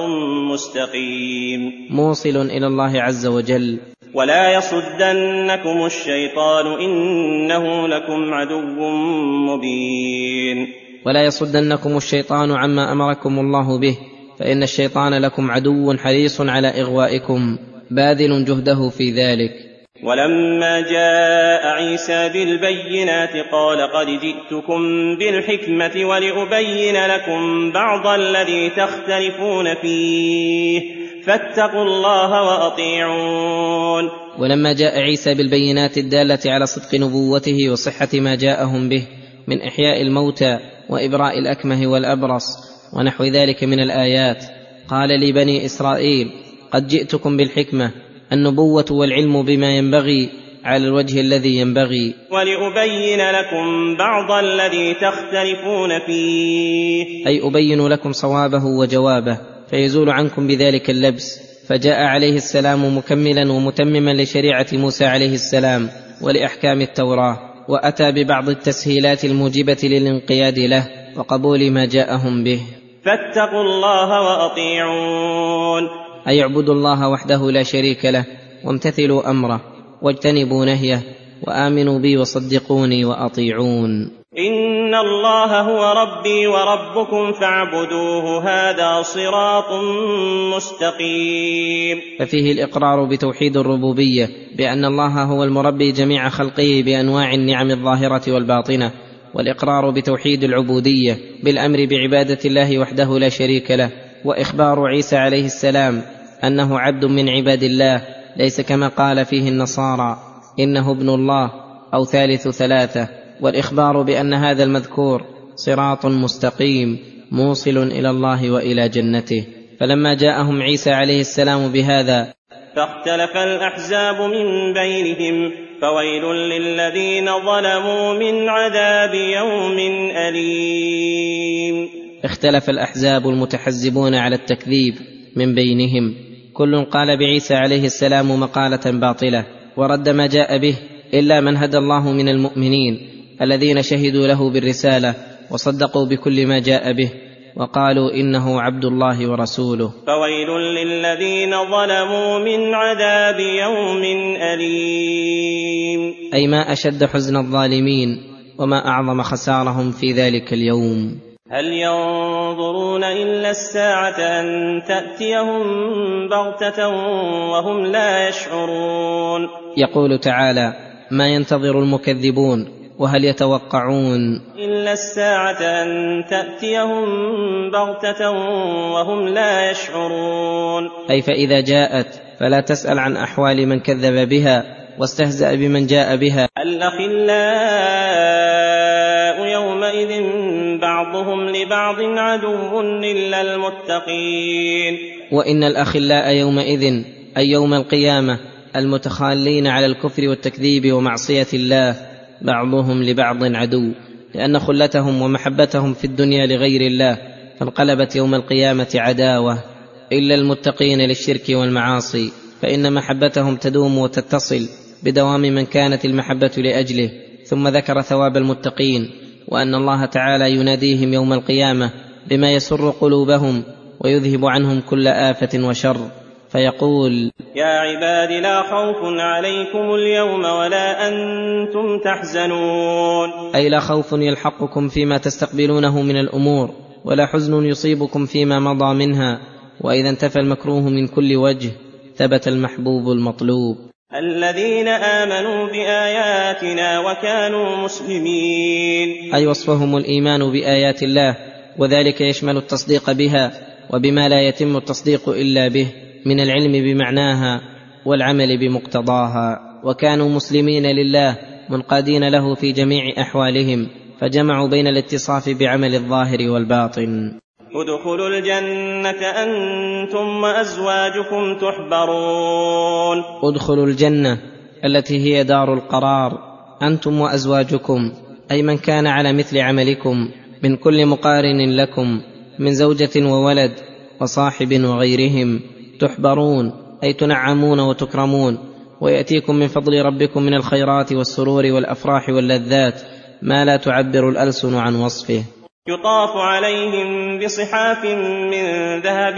مستقيم موصل إلى الله عز وجل. ولا يصدنكم الشيطان إنه لكم عدو مبين. ولا يصدنكم الشيطان عما أمركم الله به، فإن الشيطان لكم عدو حريص على إغوائكم باذل جهده في ذلك. ولما جاء عيسى بالبينات قال قد جئتكم بالحكمة ولأبين لكم بعض الذي تختلفون فيه فاتقوا الله وأطيعون. ولما جاء عيسى بالبينات الدالة على صدق نبوته وصحة ما جاءهم به من إحياء الموتى وإبراء الأكمه والأبرص ونحو ذلك من الآيات، قال لبني إسرائيل: قد جئتكم بالحكمة، النبوة والعلم بما ينبغي على الوجه الذي ينبغي، ولأبين لكم بعض الذي تختلفون فيه، أي أبين لكم صوابه وجوابه فيزول عنكم بذلك اللبس. فجاء عليه السلام مكملا ومتمما لشريعة موسى عليه السلام ولأحكام التوراة، وأتى ببعض التسهيلات الموجبة للانقياد له وقبول ما جاءهم به. فاتقوا الله وأطيعون، أي اعبدوا الله وحده لا شريك له وامتثلوا أمره واجتنبوا نهيه وآمنوا بي وصدقوني وأطيعون. إن الله هو ربي وربكم فاعبدوه هذا صراط مستقيم. ففيه الإقرار بتوحيد الربوبية بأن الله هو المربي جميع خلقه بأنواع النعم الظاهرة والباطنة، والإقرار بتوحيد العبودية بالأمر بعبادة الله وحده لا شريك له، وإخبار عيسى عليه السلام أنه عبد من عباد الله ليس كما قال فيه النصارى إنه ابن الله أو ثالث ثلاثة، والإخبار بأن هذا المذكور صراط مستقيم موصل إلى الله وإلى جنته. فلما جاءهم عيسى عليه السلام بهذا فاختلف الأحزاب من بينهم فويل للذين ظلموا من عذاب يوم أليم. اختلف الأحزاب المتحزبون على التكذيب من بينهم، كل قال بعيسى عليه السلام مقالة باطلة ورد ما جاء به إلا من هدى الله من المؤمنين الذين شهدوا له بالرسالة وصدقوا بكل ما جاء به وقالوا إنه عبد الله ورسوله. فويل للذين ظلموا من عذاب يوم أليم، أي ما أشد حزن الظالمين وما أعظم خسارهم في ذلك اليوم. هل ينظرون إلا الساعة أن تأتيهم بغتة وهم لا يشعرون. يقول تعالى: ما ينتظر المكذبون وهل يتوقعون إلا الساعة أن تأتيهم بغتة وهم لا يشعرون، أي فإذا جاءت فلا تسأل عن أحوال من كذب بها واستهزأ بمن جاء بها. الأخلاء يومئذ بعضهم لبعض عدو إلا المتقين. وإن الأخلاء يومئذ أي يوم القيامة المتخالين على الكفر والتكذيب ومعصية الله بعضهم لبعض عدو، لأن خلتهم ومحبتهم في الدنيا لغير الله فانقلبت يوم القيامة عداوة، إلا المتقين للشرك والمعاصي فإن محبتهم تدوم وتتصل بدوام من كانت المحبة لأجله. ثم ذكر ثواب المتقين وأن الله تعالى يناديهم يوم القيامة بما يسر قلوبهم ويذهب عنهم كل آفة وشر، فيقول: يا عباد لا خوف عليكم اليوم ولا أنتم تحزنون، أي لا خوف يلحقكم فيما تستقبلونه من الأمور ولا حزن يصيبكم فيما مضى منها، وإذا انتفى المكروه من كل وجه ثبت المحبوب المطلوب. الذين آمنوا بآياتنا وكانوا مسلمين، أي وصفهم الإيمان بآيات الله، وذلك يشمل التصديق بها وبما لا يتم التصديق إلا به من العلم بمعناها والعمل بمقتضاها، وكانوا مسلمين لله منقادين له في جميع أحوالهم، فجمعوا بين الاتصاف بعمل الظاهر والباطن. ادخلوا الجنة أنتم وأزواجكم تحبرون، ادخلوا الجنة التي هي دار القرار أنتم وأزواجكم، أي من كان على مثل عملكم من كل مقارن لكم من زوجة وولد وصاحب وغيرهم، تحبرون أي تنعمون وتكرمون، ويأتيكم من فضل ربكم من الخيرات والسرور والأفراح واللذات ما لا تعبر الألسن عن وصفه. يطاف عليهم بصحاف من ذهب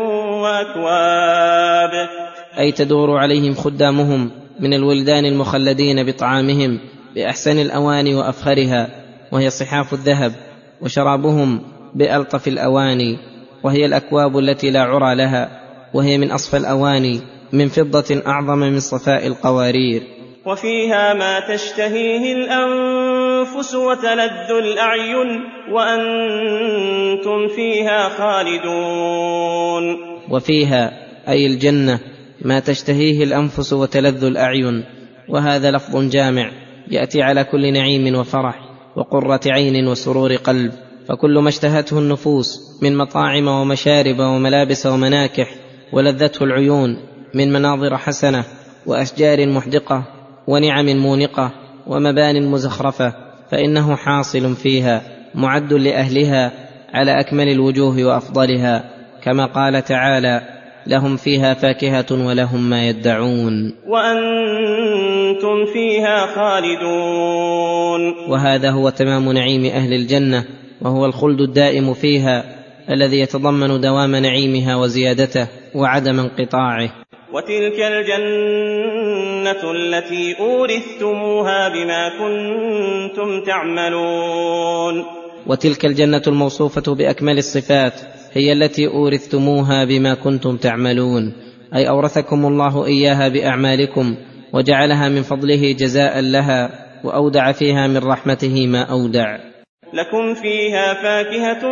وأكواب، أي تدور عليهم خدامهم من الولدان المخلدين بطعامهم بأحسن الأواني وأفخرها، وهي صحاف الذهب، وشرابهم بألطف الأواني، وهي الأكواب التي لا عرى لها، وهي من أصفى الأواني من فضة أعظم من صفاء القوارير. وفيها ما تشتهيه الأنفس وتلذ الأعين وأنتم فيها خالدون. وفيها أي الجنة ما تشتهيه الأنفس وتلذ الأعين، وهذا لفظ جامع يأتي على كل نعيم وفرح وقرة عين وسرور قلب، فكل ما اشتهته النفوس من مطاعم ومشارب وملابس ومناكح ولذته العيون من مناظر حسنة وأشجار محدقة ونعم مونقة ومبان مزخرفة فإنه حاصل فيها معد لأهلها على أكمل الوجوه وأفضلها، كما قال تعالى: لهم فيها فاكهة ولهم ما يدعون وأنتم فيها خالدون. وهذا هو تمام نعيم أهل الجنة، وهو الخلد الدائم فيها الذي يتضمن دوام نعيمها وزيادته وعدم انقطاعه. وتلك الجنة التي أورثتموها بما كنتم تعملون. وتلك الجنة الموصوفة بأكمل الصفات هي التي أورثتموها بما كنتم تعملون، أي أورثكم الله إياها بأعمالكم وجعلها من فضله جزاء لها، وأودع فيها من رحمته ما أودع. لكم فيها فاكهة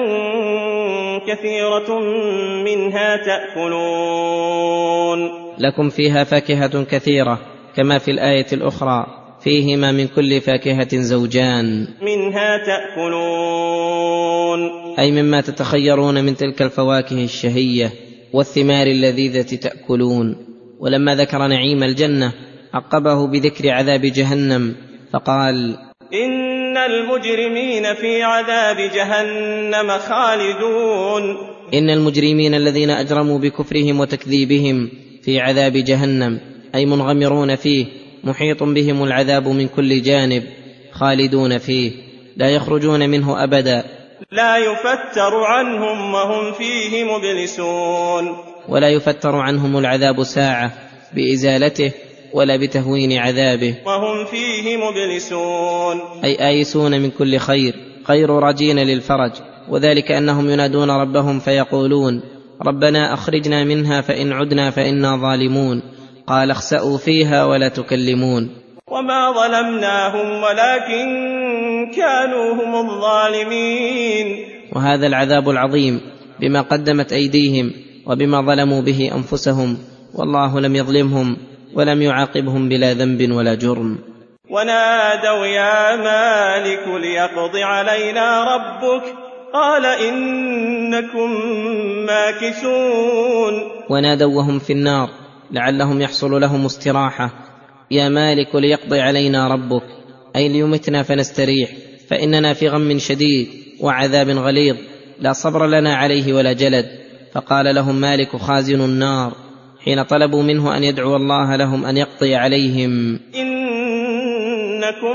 كثيرة منها تأكلون. لكم فيها فاكهة كثيرة كما في الآية الأخرى: فيهما من كل فاكهة زوجان منها تأكلون، أي مما تتخيرون من تلك الفواكه الشهية والثمار اللذيذة تأكلون. ولما ذكر نعيم الجنة عقبه بذكر عذاب جهنم فقال: إن المجرمين في عذاب جهنم خالدون. إن المجرمين الذين أجرموا بكفرهم وتكذيبهم في عذاب جهنم أي منغمرون فيه، محيط بهم العذاب من كل جانب، خالدون فيه لا يخرجون منه أبدا، لا يفتر عنهم وهم فيه مبلسون. ولا يفتر عنهم العذاب ساعة بإزالته ولا بتهوين عذابه، وهم فيه مبلسون، أي آيسون من كل خير، غير راجين للفرج وذلك أنهم ينادون ربهم فيقولون ربنا أخرجنا منها فإن عدنا فإنا ظالمون قال اخسأوا فيها ولا تكلمون. وما ظلمناهم ولكن كانوا هم الظالمين. وهذا العذاب العظيم بما قدمت أيديهم وبما ظلموا به أنفسهم، والله لم يظلمهم ولم يعاقبهم بلا ذنب ولا جرم. ونادوا يا مالك ليقض علينا ربك قال إنكم ماكثون. ونادوا وهم في النار لعلهم يحصل لهم استراحة يا مالك ليقضي علينا ربك، أي ليمتنا فنستريح، فإننا في غم شديد وعذاب غليظ لا صبر لنا عليه ولا جلد. فقال لهم مالك خازن النار حين طلبوا منه أن يدعو الله لهم أن يقضي عليهم إنكم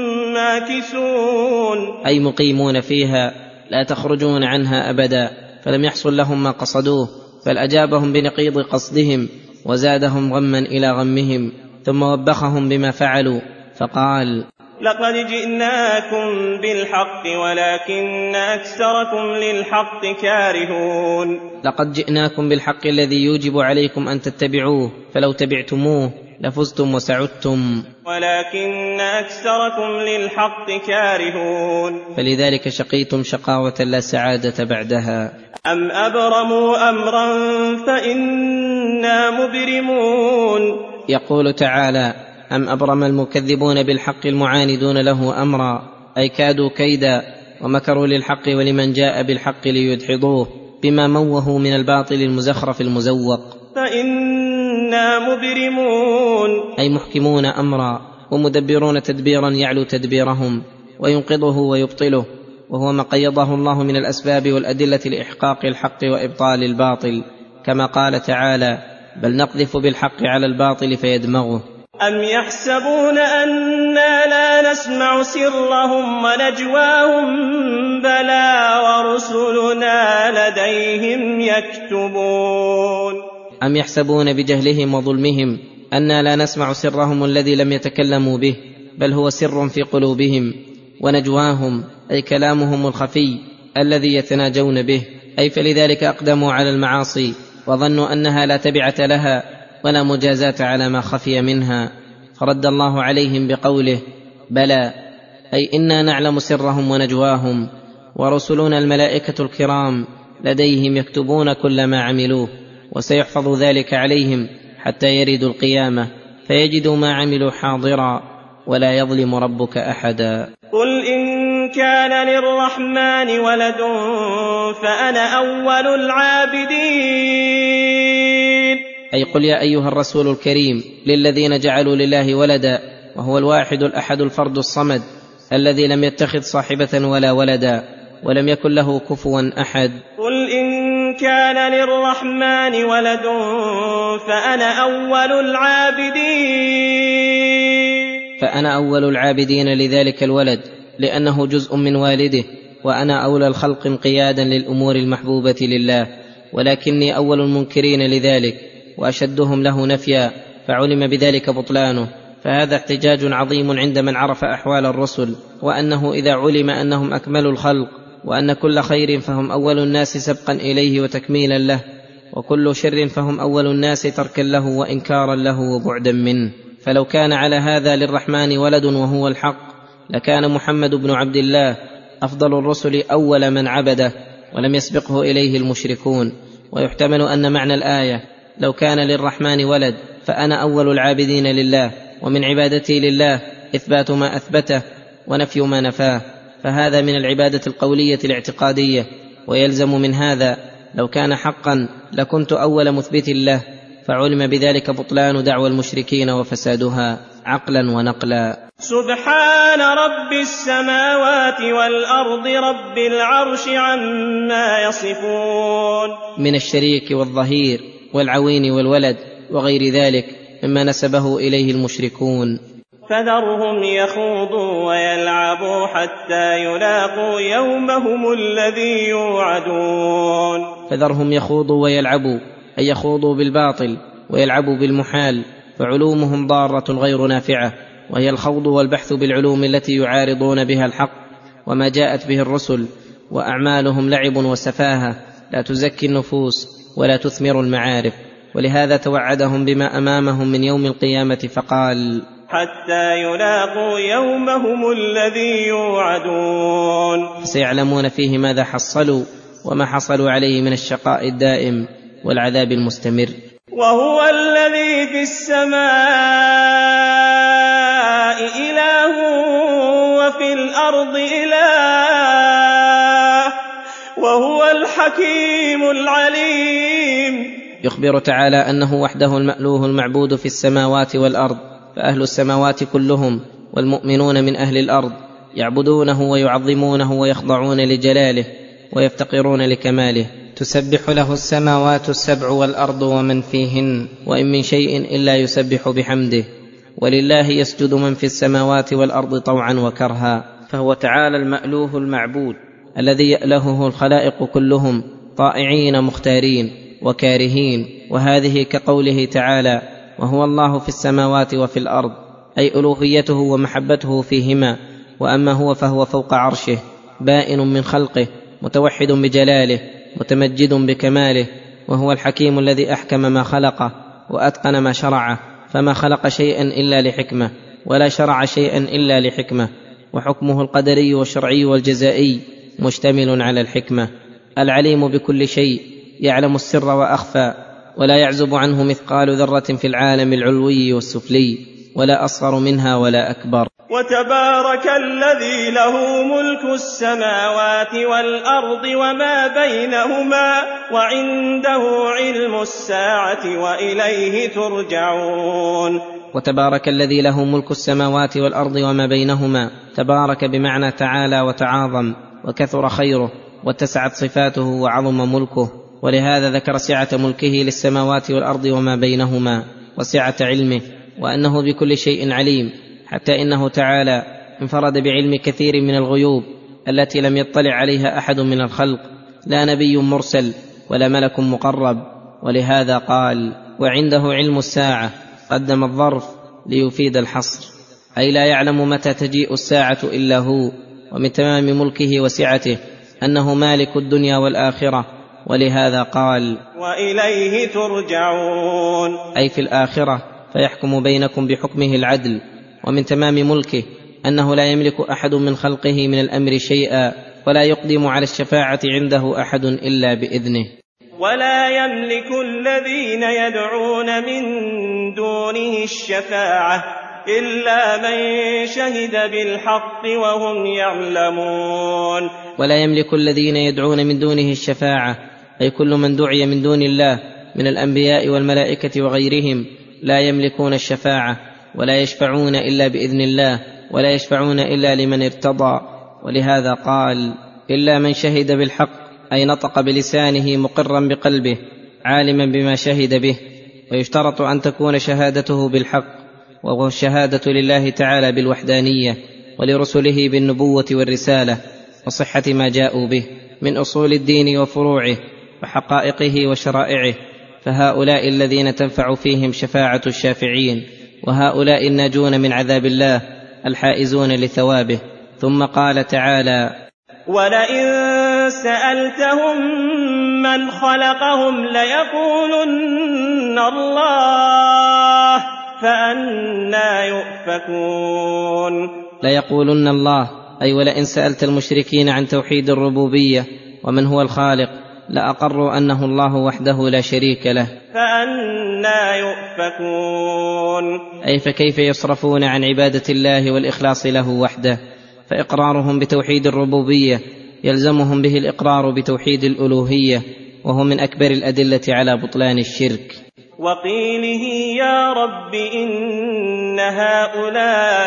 ماكثون، أي مقيمون فيها لا تخرجون عنها أبدا. فلم يحصل لهم ما قصدوه، بل أجابهم بنقيض قصدهم وزادهم غما إلى غمهم، ثم وبخهم بما فعلوا فقال لقد جئناكم بالحق ولكن أكثركم للحق كارهون. لقد جئناكم بالحق الذي يوجب عليكم أن تتبعوه، فلو تبعتموه لفزتم وسعدتم، ولكن أكثركم للحق كارهون، فلذلك شقيتم شقاوة لا سعادة بعدها. أم أبرموا أمرا فإنا مبرمون. يقول تعالى أم أبرم المكذبون بالحق المعاندون له أمرا، أي كادوا كيدا ومكروا للحق ولمن جاء بالحق ليدحضوه بما موهوا من الباطل المزخرف المزوق. فإنا مبرمون، أي محكمون أمرا ومدبرون تدبيرا يعلو تدبيرهم وينقضه ويبطله، وهو ما قيضه الله من الأسباب والأدلة لإحقاق الحق وإبطال الباطل، كما قال تعالى بل نقذف بالحق على الباطل فيدمغه. أم يحسبون أنا لا نسمع سرهم ونجواهم بلى ورسلنا لديهم يكتبون. أم يحسبون بجهلهم وظلمهم أنا لا نسمع سرهم الذي لم يتكلموا به، بل هو سر في قلوبهم، ونجواهم أي كلامهم الخفي الذي يتناجون به، أي فلذلك أقدموا على المعاصي وظنوا أنها لا تبعة لها ولا مجازاة على ما خفي منها، فرد الله عليهم بقوله بلى، أي إنا نعلم سرهم ونجواهم، ورسلنا الملائكة الكرام لديهم يكتبون كل ما عملوه، وسيحفظ ذلك عليهم حتى يردوا القيامة فيجدوا ما عملوا حاضرا ولا يظلم ربك أحدا. قل إن كان للرحمن ولد فأنا أول العابدين. أي قل يا أيها الرسول الكريم للذين جعلوا لله ولدا، وهو الواحد الأحد الفرد الصمد الذي لم يتخذ صاحبة ولا ولدا ولم يكن له كفوا أحد. قل إن كان للرحمن ولد فأنا أول العابدين. فأنا أول العابدين لذلك الولد لأنه جزء من والده، وأنا أولى الخلق انقيادا للأمور المحبوبة لله، ولكني أول المنكرين لذلك وأشدهم له نفيا، فعلم بذلك بطلانه. فهذا احتجاج عظيم عند من عرف أحوال الرسل، وأنه إذا علم أنهم أكمل الخلق وأن كل خير فهم أول الناس سبقا إليه وتكميلا له، وكل شر فهم أول الناس تركا له وإنكارا له وبعدا منه. فلو كان على هذا للرحمن ولد وهو الحق لكان محمد بن عبد الله أفضل الرسل أول من عبده ولم يسبقه إليه المشركون. ويحتمل أن معنى الآية لو كان للرحمن ولد فأنا أول العابدين لله، ومن عبادتي لله إثبات ما أثبته ونفي ما نفاه، فهذا من العبادة القولية الاعتقادية. ويلزم من هذا لو كان حقا لكنت أول مثبت له، فعلم بذلك بطلان دعوى المشركين وفسادها عقلا ونقلا. سبحان رب السماوات والأرض رب العرش عما يصفون، من الشريك والظهير والعوين والولد وغير ذلك مما نسبه إليه المشركون. فذرهم يخوضوا ويلعبوا حتى يلاقوا يومهم الذي يوعدون. فذرهم يخوضوا ويلعبوا، أي يخوضوا بالباطل ويلعبوا بالمحال، فعلومهم ضارة غير نافعة، وهي الخوض والبحث بالعلوم التي يعارضون بها الحق وما جاءت به الرسل، وأعمالهم لعب وسفاهة لا تزكي النفوس ولا تثمر المعارف، ولهذا توعدهم بما أمامهم من يوم القيامة فقال: حتى يلاقوا يومهم الذي يوعدون. فسيعلمون فيه ماذا حصلوا وما حصلوا عليه من الشقاء الدائم والعذاب المستمر. وهو الذي في السماء إله وفي الأرض إله وهو الحكيم العليم. يخبر تعالى أنه وحده المألوه المعبود في السماوات والأرض، فأهل السماوات كلهم والمؤمنون من أهل الأرض يعبدونه ويعظمونه ويخضعون لجلاله ويفتقرون لكماله. تسبح له السماوات السبع والأرض ومن فيهن، وإن من شيء إلا يسبح بحمده، ولله يسجد من في السماوات والأرض طوعا وكرها. فهو تعالى المألوه المعبود الذي يألهه الخلائق كلهم طائعين مختارين وكارهين. وهذه كقوله تعالى: وهو الله في السماوات وفي الأرض، أي ألوهيته ومحبته فيهما. وأما هو فهو فوق عرشه، بائن من خلقه، متوحد بجلاله، متمجد بكماله. وهو الحكيم الذي أحكم ما خلقه وأتقن ما شرعه، فما خلق شيئا إلا لحكمة، ولا شرع شيئا إلا لحكمة. وحكمه القدري والشرعي والجزائي مشتمل على الحكمة. العليم بكل شيء، يعلم السر وأخفى، ولا يعزب عنه مثقال ذرة في العالم العلوي والسفلي، ولا أصغر منها ولا أكبر. وتبارك الذي له ملك السماوات والأرض وما بينهما، وعنده علم الساعة وإليه ترجعون. وتبارك الذي له ملك السماوات والأرض وما بينهما. تبارك بمعنى تعالى وتعاظم وكثر خيره واتسعت صفاته وعظم ملكه، ولهذا ذكر سعة ملكه للسماوات والأرض وما بينهما، وسعة علمه، وأنه بكل شيء عليم، حتى إنه تعالى انفرد بعلم كثير من الغيوب التي لم يطلع عليها أحد من الخلق، لا نبي مرسل ولا ملك مقرب. ولهذا قال: وعنده علم الساعة، قدم الظرف ليفيد الحصر، أي لا يعلم متى تجيء الساعة إلا هو. ومن تمام ملكه وسعته أنه مالك الدنيا والآخرة، ولهذا قال: وإليه ترجعون، أي في الآخرة، فيحكم بينكم بحكمه العدل. ومن تمام ملكه أنه لا يملك أحد من خلقه من الأمر شيئا، ولا يقدم على الشفاعة عنده أحد إلا بإذنه. ولا يملك الذين يدعون من دونه الشفاعة إلا من شهد بالحق وهم يعلمون. ولا يملك الذين يدعون من دونه الشفاعة، أي كل من دعي من دون الله من الأنبياء والملائكة وغيرهم لا يملكون الشفاعة، ولا يشفعون إلا بإذن الله، ولا يشفعون إلا لمن ارتضى. ولهذا قال: إلا من شهد بالحق، أي نطق بلسانه مقرا بقلبه عالما بما شهد به. ويشترط أن تكون شهادته بالحق، وهو الشهادة لله تعالى بالوحدانية، ولرسله بالنبوة والرسالة، وصحة ما جاءوا به من أصول الدين وفروعه وحقائقه وشرائعه. فهؤلاء الذين تنفع فيهم شفاعة الشافعين، وهؤلاء الناجون من عذاب الله الحائزون لثوابه. ثم قال تعالى: ولئن سألتهم من خلقهم ليقولن الله فأنى يؤفكون. ليقولن الله، أي ولئن سألت المشركين عن توحيد الربوبية ومن هو الخالق لأقروا أنه الله وحده لا شريك له، فأنى يؤفكون، أي فكيف يصرفون عن عبادة الله والإخلاص له وحده. فإقرارهم بتوحيد الربوبية يلزمهم به الإقرار بتوحيد الألوهية، وهو من أكبر الأدلة على بطلان الشرك. وقيله: يا رب إن هؤلاء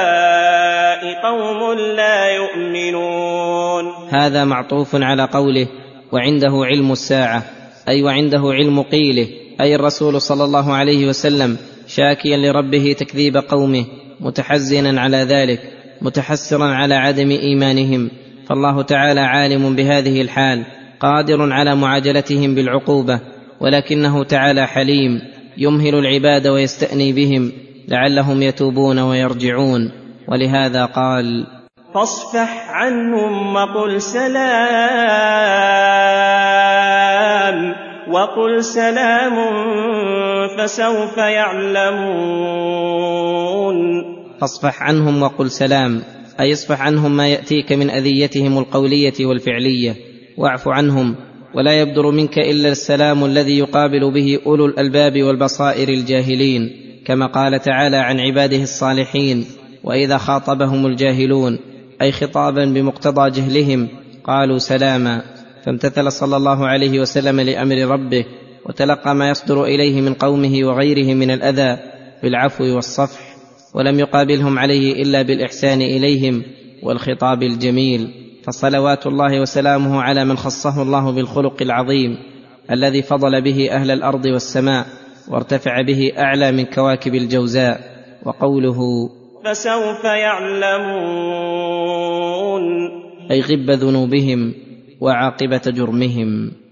قوم لا يؤمنون. هذا معطوف على قوله: وعنده علم الساعة، أي وعنده علم قيله، أي الرسول صلى الله عليه وسلم، شاكيا لربه تكذيب قومه، متحزنا على ذلك، متحسرا على عدم إيمانهم. فالله تعالى عالم بهذه الحال، قادر على معاجلتهم بالعقوبة، ولكنه تعالى حليم يمهل العباد ويستأني بهم لعلهم يتوبون ويرجعون. ولهذا قال: فاصفح عنهم وقل سلام فسوف يعلمون. فاصفح عنهم وقل سلام، أي اصفح عنهم ما يأتيك من أذيتهم القولية والفعلية، واعف عنهم، ولا يبدر منك إلا السلام الذي يقابل به أولو الألباب والبصائر الجاهلين، كما قال تعالى عن عباده الصالحين: وإذا خاطبهم الجاهلون، أي خطابا بمقتضى جهلهم، قالوا سلاما. فامتثل صلى الله عليه وسلم لأمر ربه، وتلقى ما يصدر إليه من قومه وغيره من الأذى بالعفو والصفح، ولم يقابلهم عليه إلا بالإحسان إليهم والخطاب الجميل. فصلوات الله وسلامه على من خصه الله بالخلق العظيم الذي فضل به أهل الأرض والسماء، وارتفع به أعلى من كواكب الجوزاء. وقوله فسوف يعلمون، أي غب ذنوبهم وعاقبة جرمهم.